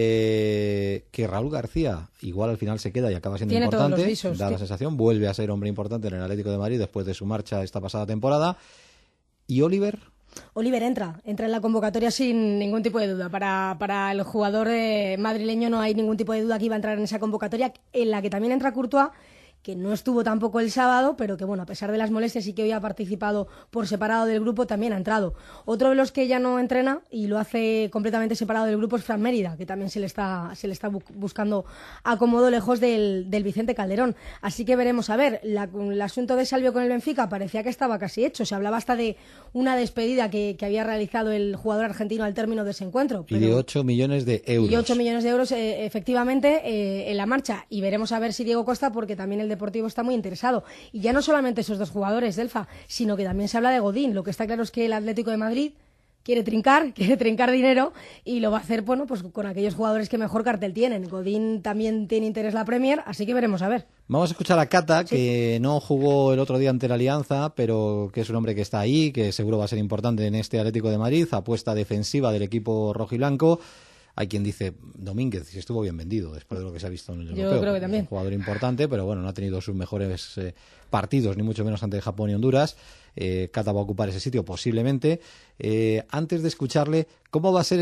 eh, que Raúl García igual al final se queda y acaba siendo Tiene importante, todos los visos, da sí. la sensación, vuelve a ser hombre importante en el Atlético de Madrid después de su marcha esta pasada temporada. ¿Y Oliver? Oliver entra, entra en la convocatoria sin ningún tipo de duda. Para, para el jugador eh, madrileño no hay ningún tipo de duda que iba a entrar en esa convocatoria, en la que también entra Courtois, que no estuvo tampoco el sábado, pero que, bueno, a pesar de las molestias y que hoy ha participado por separado del grupo, también ha entrado. Otro de los que ya no entrena y lo hace completamente separado del grupo es Fran Mérida, que también se le está, se le está bu- buscando acomodo lejos del, del Vicente Calderón. Así que veremos a ver. La, el asunto de Salvio con el Benfica parecía que estaba casi hecho. Se hablaba hasta de una despedida que, que había realizado el jugador argentino al término de ese encuentro. Pero... Y de ocho millones de euros. Y ocho millones de euros, eh, efectivamente, eh, en la marcha. Y veremos a ver si Diego Costa, porque también el Deportivo está muy interesado. Y ya no solamente esos dos jugadores, Delfa, sino que también se habla de Godín. Lo que está claro es que el Atlético de Madrid quiere trincar, quiere trincar dinero, y lo va a hacer, bueno, pues con aquellos jugadores que mejor cartel tienen. Godín también tiene interés la Premier, así que veremos a ver. Vamos a escuchar a Cata, sí. que no jugó el otro día ante la Alianza, pero que es un hombre que está ahí, que seguro va a ser importante en este Atlético de Madrid, apuesta defensiva del equipo rojiblanco. Hay quien dice Domínguez, si estuvo bien vendido después de lo que se ha visto en el Yo europeo. creo que también. Es un jugador importante, pero bueno, no ha tenido sus mejores eh, partidos, ni mucho menos ante Japón y Honduras. Eh, Cata va a ocupar ese sitio posiblemente. Eh, antes de escucharle, ¿cómo va a ser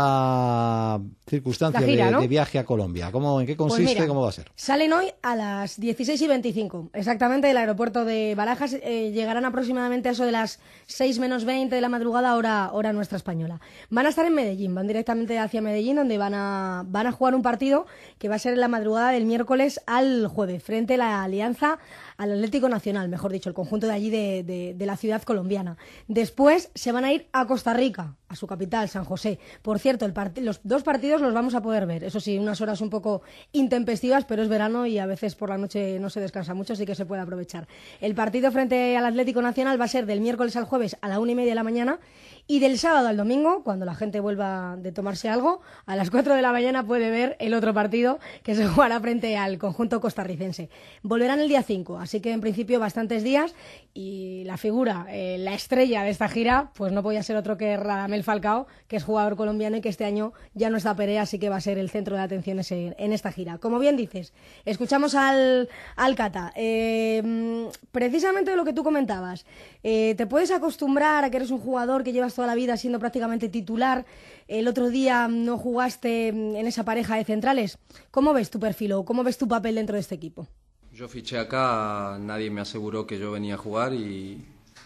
esta circunstancia gira, de, ¿no? de viaje a Colombia? ¿Cómo, ¿En qué consiste? Pues mira, ¿Cómo va a ser? Salen hoy a las dieciséis y veinticinco, exactamente, del aeropuerto de Barajas. Eh, llegarán aproximadamente a eso de las seis menos veinte de la madrugada, hora, hora nuestra española. Van a estar en Medellín, van directamente hacia Medellín, donde van a, van a jugar un partido que va a ser en la madrugada del miércoles al jueves, frente a la Alianza, al Atlético Nacional, mejor dicho, el conjunto de allí de, de, de la ciudad colombiana. Después se van a ir a Costa Rica, a su capital, San José. Por cierto, el part- los dos partidos los vamos a poder ver. Eso sí, unas horas un poco intempestivas, pero es verano y a veces por la noche no se descansa mucho, así que se puede aprovechar. El partido frente al Atlético Nacional va a ser del miércoles al jueves a la una y media de la mañana, y del sábado al domingo, cuando la gente vuelva de tomarse algo, a las cuatro de la mañana puede ver el otro partido que se jugará frente al conjunto costarricense. Volverán el día cinco, así que en principio bastantes días, y la figura, eh, la estrella de esta gira, pues no podía ser otro que Radamel Falcao, que es jugador colombiano y que este año ya no está Perea, así que va a ser el centro de atención ese, en esta gira. Como bien dices, escuchamos al, al Cata. Eh, precisamente de lo que tú comentabas, eh, ¿te puedes acostumbrar a que eres un jugador que llevas toda la vida siendo prácticamente titular? El otro día no jugaste en esa pareja de centrales. ¿Cómo ves tu perfil o cómo ves tu papel dentro de este equipo? Yo fiché acá, nadie me aseguró que yo venía a jugar y,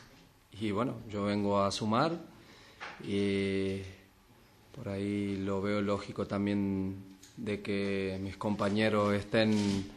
y bueno, yo vengo a sumar y por ahí lo veo lógico también de que mis compañeros estén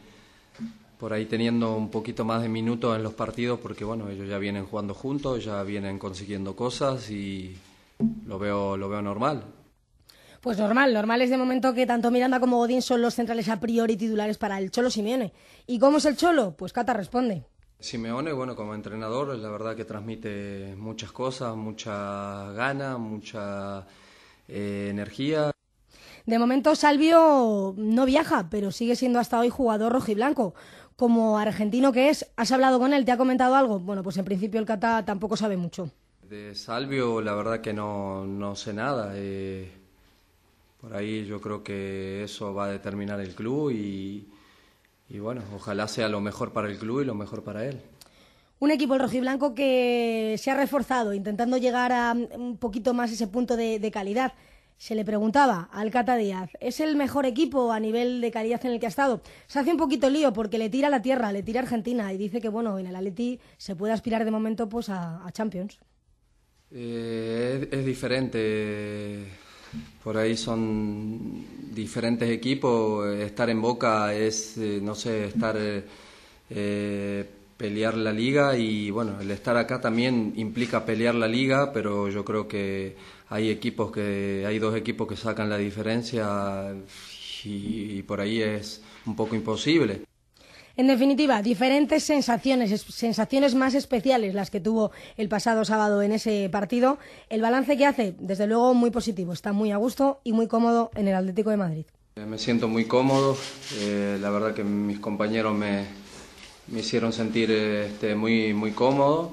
por ahí teniendo un poquito más de minutos en los partidos, porque bueno, ellos ya vienen jugando juntos, ya vienen consiguiendo cosas y lo veo, lo veo normal. Pues normal, normal es de momento que tanto Miranda como Godín son los centrales a priori titulares para el Cholo Simeone. ¿Y cómo es el Cholo? Pues Cata responde. Simeone, bueno, como entrenador, la verdad que transmite muchas cosas, mucha gana, mucha eh, energía. De momento Salvio no viaja, pero sigue siendo hasta hoy jugador rojiblanco. Como argentino que es, ¿has hablado con él? ¿Te ha comentado algo? Bueno, pues en principio el Cata tampoco sabe mucho. De Salvio la verdad que no, no sé nada. Eh, por ahí yo creo que eso va a determinar el club y, y bueno, ojalá sea lo mejor para el club y lo mejor para él. Un equipo, el rojiblanco, que se ha reforzado, intentando llegar a un poquito más ese punto de, de calidad. Se le preguntaba al Cata Díaz, ¿es el mejor equipo a nivel de calidad en el que ha estado? Se hace un poquito lío porque le tira a la tierra, le tira a Argentina y dice que bueno, en el Atleti se puede aspirar de momento pues a, a Champions. Eh, es, es diferente, por ahí son diferentes equipos, estar en Boca es, eh, no sé, estar... Eh, pelear la liga y bueno, el estar acá también implica pelear la liga, pero yo creo que hay equipos que hay dos equipos que sacan la diferencia y, y por ahí es un poco imposible. En definitiva, diferentes sensaciones, sensaciones más especiales las que tuvo el pasado sábado en ese partido. El balance que hace, desde luego, muy positivo. Está muy a gusto y muy cómodo en el Atlético de Madrid. Me siento muy cómodo, eh, la verdad que mis compañeros me me hicieron sentir este, muy muy cómodo,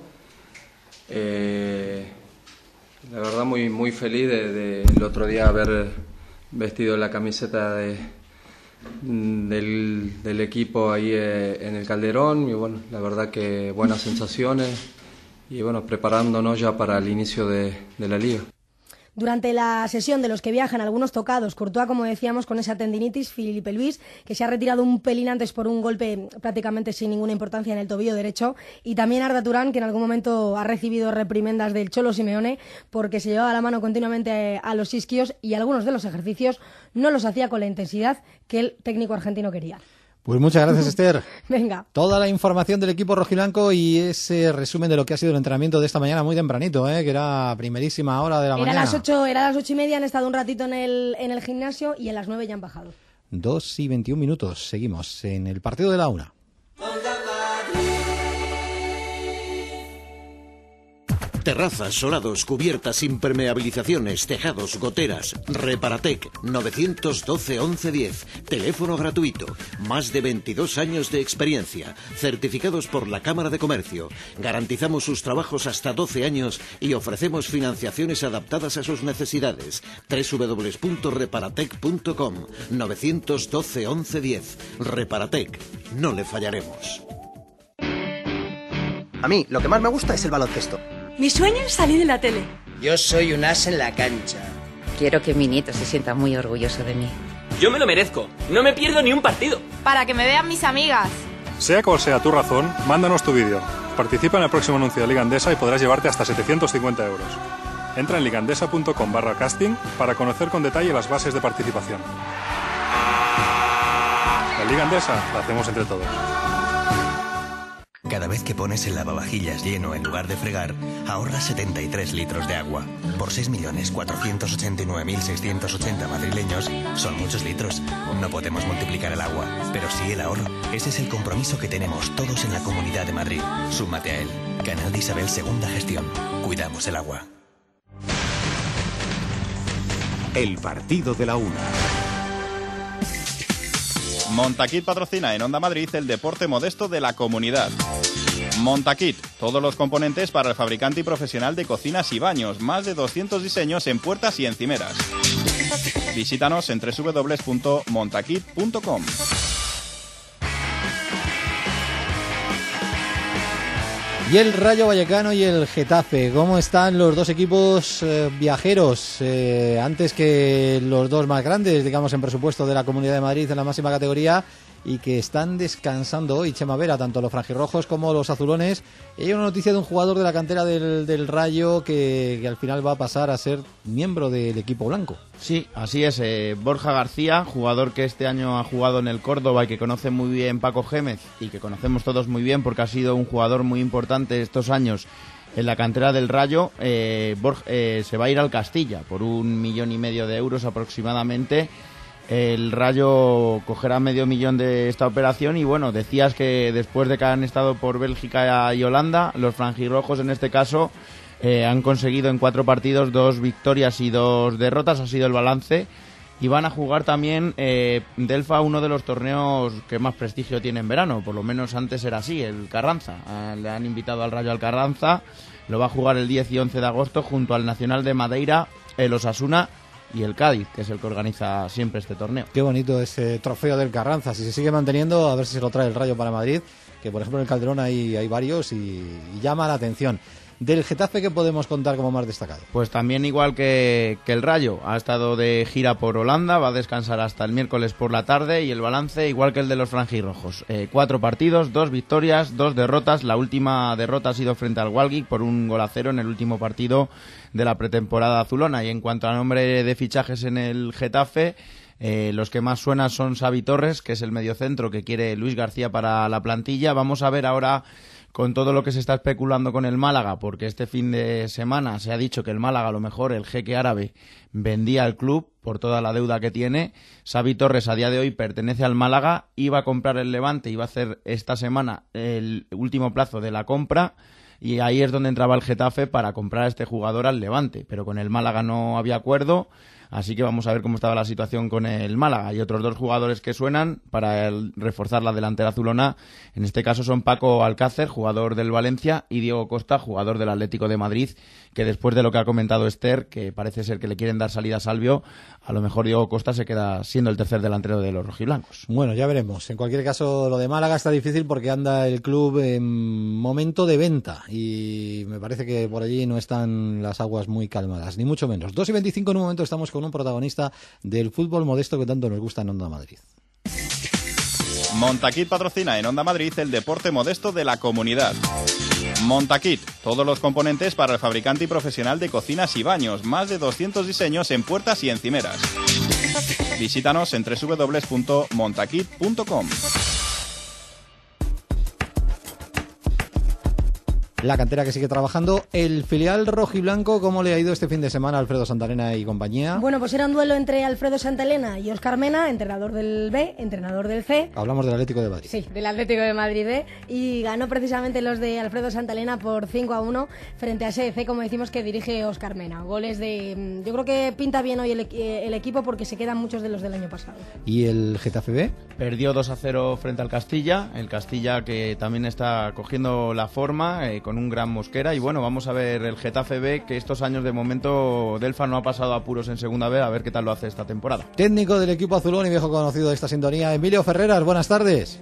eh, la verdad muy muy feliz de, de el otro día haber vestido la camiseta de, del, del equipo ahí eh, en el Calderón y bueno, la verdad que buenas sensaciones y bueno, preparándonos ya para el inicio de, de la liga. Durante la sesión de los que viajan, algunos tocados, Courtois, como decíamos, con esa tendinitis, Filipe Luis, que se ha retirado un pelín antes por un golpe prácticamente sin ninguna importancia en el tobillo derecho, y también Arda Turán, que en algún momento ha recibido reprimendas del Cholo Simeone porque se llevaba la mano continuamente a los isquios y algunos de los ejercicios no los hacía con la intensidad que el técnico argentino quería. Pues muchas gracias, Esther. Venga. Toda la información del equipo rojiblanco y ese resumen de lo que ha sido el entrenamiento de esta mañana muy tempranito, ¿eh? Que era primerísima hora de la era mañana. Las ocho, era las ocho y media, han estado un ratito en el, en el gimnasio y a las nueve ya han bajado. Dos y veintiún minutos. Seguimos en el partido de la una. Terrazas, solados, cubiertas, impermeabilizaciones, tejados, goteras. Reparatec, novecientos doce once diez. Teléfono gratuito. Más de veintidós años de experiencia. Certificados por la Cámara de Comercio. Garantizamos sus trabajos hasta doce años y ofrecemos financiaciones adaptadas a sus necesidades. doble u doble u doble u punto reparatec punto com. novecientos doce once diez. Reparatec. No le fallaremos. A mí, lo que más me gusta es el baloncesto. Mi sueño es salir en la tele. Yo soy un as en la cancha. Quiero que mi nieto se sienta muy orgulloso de mí. Yo me lo merezco. No me pierdo ni un partido. Para que me vean mis amigas. Sea cual sea tu razón, mándanos tu vídeo. Participa en el próximo anuncio de Liga Endesa y podrás llevarte hasta setecientos cincuenta euros. Entra en ligandesa punto com barra casting para conocer con detalle las bases de participación. La Liga Endesa la hacemos entre todos. Cada vez que pones el lavavajillas lleno en lugar de fregar, ahorras setenta y tres litros de agua. Por seis millones cuatrocientos ochenta y nueve mil seiscientos ochenta madrileños, son muchos litros. No podemos multiplicar el agua, pero sí el ahorro. Ese es el compromiso que tenemos todos en la Comunidad de Madrid. Súmate a él. Canal de Isabel Segunda Gestión. Cuidamos el agua. El partido de la una. Montaquit patrocina en Onda Madrid el deporte modesto de la comunidad. Montaquit, todos los componentes para el fabricante y profesional de cocinas y baños, más de doscientos diseños en puertas y encimeras. Visítanos en doble u doble u doble u punto montaquit punto com. Y el Rayo Vallecano y el Getafe, ¿cómo están los dos equipos eh, viajeros? Eh, antes que los dos más grandes, digamos, en presupuesto de la Comunidad de Madrid en la máxima categoría, y que están descansando hoy, Chema Vera, tanto los franjirrojos como los azulones. Y hay una noticia de un jugador de la cantera del, del Rayo que, que al final va a pasar a ser miembro del equipo blanco. Sí, así es. Eh, Borja García, jugador que este año ha jugado en el Córdoba y que conoce muy bien Paco Gémez y que conocemos todos muy bien porque ha sido un jugador muy importante estos años en la cantera del Rayo. eh, Borja, eh, se va a ir al Castilla por un millón y medio de euros aproximadamente. El Rayo cogerá medio millón de esta operación y bueno, decías que después de que han estado por Bélgica y Holanda, los franjirrojos en este caso eh, han conseguido en cuatro partidos dos victorias y dos derrotas, ha sido el balance. Y van a jugar también eh, Delfa, uno de los torneos que más prestigio tiene en verano, por lo menos antes era así, el Carranza. Ah, le han invitado al Rayo al Carranza, lo va a jugar el diez y once de agosto junto al Nacional de Madeira, el Osasuna y el Cádiz, que es el que organiza siempre este torneo. Qué bonito ese trofeo del Carranza, si se sigue manteniendo, a ver si se lo trae el Rayo para Madrid, que por ejemplo en el Calderón hay, hay varios y, y llama la atención. Del Getafe, ¿qué podemos contar como más destacado? Pues también igual que, que el Rayo, ha estado de gira por Holanda, va a descansar hasta el miércoles por la tarde y el balance igual que el de los franjirrojos. Eh, cuatro partidos, dos victorias, dos derrotas. La última derrota ha sido frente al Walgic por un gol a cero en el último partido de la pretemporada azulona. Y en cuanto a nombre de fichajes en el Getafe, Eh, los que más suenan son Xavi Torres, que es el mediocentro que quiere Luis García para la plantilla. Vamos a ver ahora con todo lo que se está especulando con el Málaga, porque este fin de semana se ha dicho que el Málaga, a lo mejor el jeque árabe, vendía el club por toda la deuda que tiene. Xavi Torres a día de hoy pertenece al Málaga, iba a comprar el Levante, iba a hacer esta semana el último plazo de la compra, y ahí es donde entraba el Getafe para comprar a este jugador al Levante, pero con el Málaga no había acuerdo. Así que vamos a ver cómo estaba la situación con el Málaga. Hay otros dos jugadores que suenan para el, reforzar la delantera azulona. En este caso son Paco Alcácer, jugador del Valencia, y Diego Costa, jugador del Atlético de Madrid, que después de lo que ha comentado Esther, que parece ser que le quieren dar salida a Salvio, a lo mejor Diego Costa se queda siendo el tercer delantero de los rojiblancos. Bueno, ya veremos. En cualquier caso, lo de Málaga está difícil porque anda el club en momento de venta y me parece que por allí no están las aguas muy calmadas, ni mucho menos. dos y veinticinco en un momento estamos con un protagonista del fútbol modesto que tanto nos gusta en Onda Madrid. Montaquit patrocina en Onda Madrid el deporte modesto de la comunidad. Montaquit, todos los componentes para el fabricante y profesional de cocinas y baños, más de doscientos diseños en puertas y encimeras. Visítanos en doble u doble u doble u punto montaquit punto com. La cantera que sigue trabajando. El filial rojiblanco, ¿cómo le ha ido este fin de semana a Alfredo Santarena y compañía? Bueno, pues era un duelo entre Alfredo Santalena y Óscar Mena, entrenador del B, entrenador del C. Hablamos del Atlético de Madrid. Sí, del Atlético de Madrid B. Y ganó precisamente los de Alfredo Santalena por cinco a uno frente a ese C, como decimos, que dirige Óscar Mena. Goles de... Yo creo que pinta bien hoy el, el equipo porque se quedan muchos de los del año pasado. ¿Y el Getafe B? Perdió dos a cero frente al Castilla. El Castilla que también está cogiendo la forma, eh, con un gran Mosquera, y bueno, vamos a ver el Getafe B, que estos años de momento Delfa no ha pasado apuros en segunda B, a ver qué tal lo hace esta temporada. Técnico del equipo azulón y viejo conocido de esta sintonía, Emilio Ferreras, buenas tardes.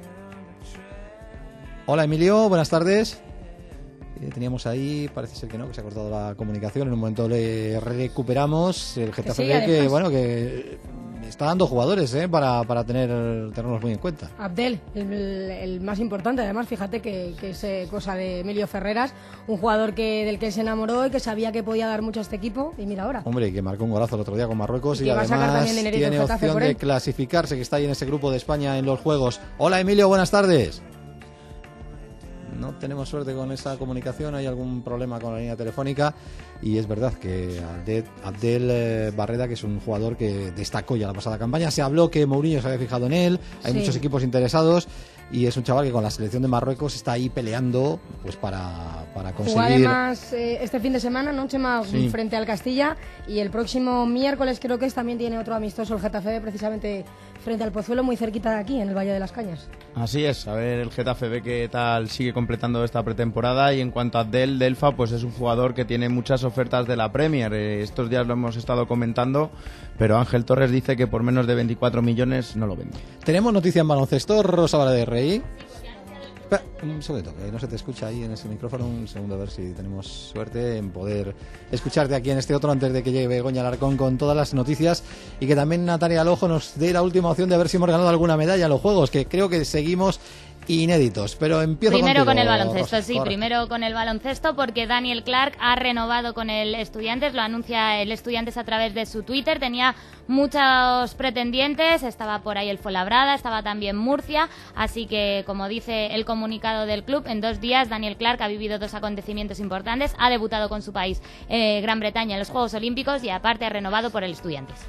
Hola Emilio, buenas tardes. Eh, teníamos ahí, parece ser que no, que se ha cortado la comunicación, en un momento le recuperamos. El Getafe B, que, que bueno, que está dando jugadores eh, para, para tener tenerlos muy en cuenta. Abdel, el, el más importante, además, fíjate que, que es eh, cosa de Emilio Ferreras, un jugador que del que se enamoró y que sabía que podía dar mucho a este equipo, y mira ahora. Hombre, que marcó un golazo el otro día con Marruecos y, y además tiene opción de clasificarse, que está ahí en ese grupo de España en los Juegos. Hola Emilio, buenas tardes. No tenemos suerte con esa comunicación, hay algún problema con la línea telefónica y es verdad que Abdel, Abdel eh, Barreda, que es un jugador que destacó ya la pasada campaña, se habló que Mourinho se había fijado en él, hay sí. muchos equipos interesados y es un chaval que con la selección de Marruecos está ahí peleando pues para, para conseguir... Jugó además eh, este fin de semana, ¿no, Chema? Sí. Frente al Castilla, y el próximo miércoles creo que es, también tiene otro amistoso el Getafe, precisamente frente al Pozuelo, muy cerquita de aquí, en el Valle de las Cañas. Así es, a ver el Getafe B qué tal sigue completando esta pretemporada. Y en cuanto a Del Delfa, pues es un jugador que tiene muchas ofertas de la Premier. Eh, estos días lo hemos estado comentando, pero Ángel Torres dice que por menos de veinticuatro millones no lo vende. Tenemos noticia en baloncesto, Rosa Valadez. Espera, un segundo, que no se te escucha ahí en ese micrófono. Un segundo, a ver si tenemos suerte en poder escucharte aquí en este otro antes de que llegue Begoña Alarcón con todas las noticias, y que también Natalia Alojo nos dé la última opción de ver si hemos ganado alguna medalla en los Juegos, que creo que seguimos inéditos, pero empiezo primero contigo, con el baloncesto, Rosa, sí, correcto. primero con el baloncesto, porque Daniel Clark ha renovado con el Estudiantes, lo anuncia el Estudiantes a través de su Twitter. Tenía muchos pretendientes, estaba por ahí el Fuenlabrada, estaba también Murcia, así que, como dice el comunicado del club, en dos días Daniel Clark ha vivido dos acontecimientos importantes, ha debutado con su país, eh, Gran Bretaña, en los Juegos Olímpicos, y aparte ha renovado por el Estudiantes.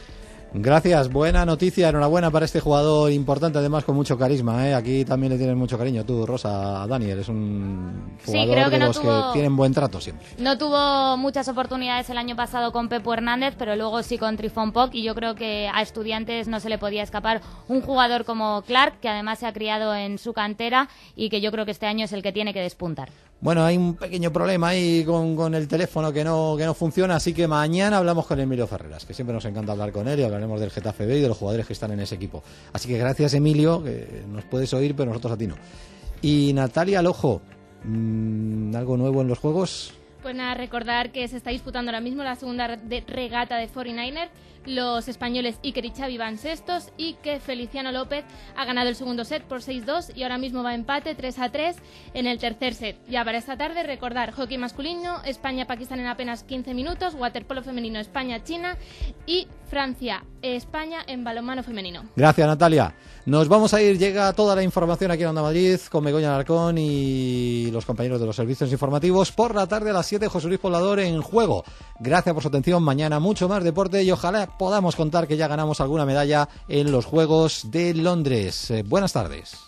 Gracias, buena noticia, enhorabuena para este jugador importante, además con mucho carisma, ¿eh? Aquí también le tienes mucho cariño tú, Rosa, a Dani, eres un jugador sí, creo que de no los tuvo, que tienen buen trato siempre. No tuvo muchas oportunidades el año pasado con Pepu Hernández, pero luego sí con Trifón Poc, y yo creo que a Estudiantes no se le podía escapar un jugador como Clark, que además se ha criado en su cantera y que yo creo que este año es el que tiene que despuntar. Bueno, hay un pequeño problema ahí con, con el teléfono que no, que no funciona, así que mañana hablamos con Emilio Ferreras, que siempre nos encanta hablar con él y hablaremos del Getafe B y de los jugadores que están en ese equipo. Así que gracias, Emilio, que nos puedes oír, pero nosotros a ti no. Y Natalia Lojo, ¿mmm, ¿algo nuevo en los juegos? Pues nada, recordar que se está disputando ahora mismo la segunda de regata de cuarenta y nueve ers. Los españoles Iker y Xavi van sextos y que Feliciano López ha ganado el segundo set por seis dos y ahora mismo va empate tres a tres en el tercer set. Ya para esta tarde recordar hockey masculino, España-Pakistán en apenas quince minutos, waterpolo femenino España-China y Francia-España en balonmano femenino. Gracias, Natalia. Nos vamos a ir, llega toda la información aquí en Onda Madrid con Begoña Alarcón y los compañeros de los servicios informativos. Por la tarde a las siete, José Luis Poblador en Juego. Gracias por su atención, mañana mucho más deporte y ojalá podamos contar que ya ganamos alguna medalla en los Juegos de Londres. Eh, buenas tardes.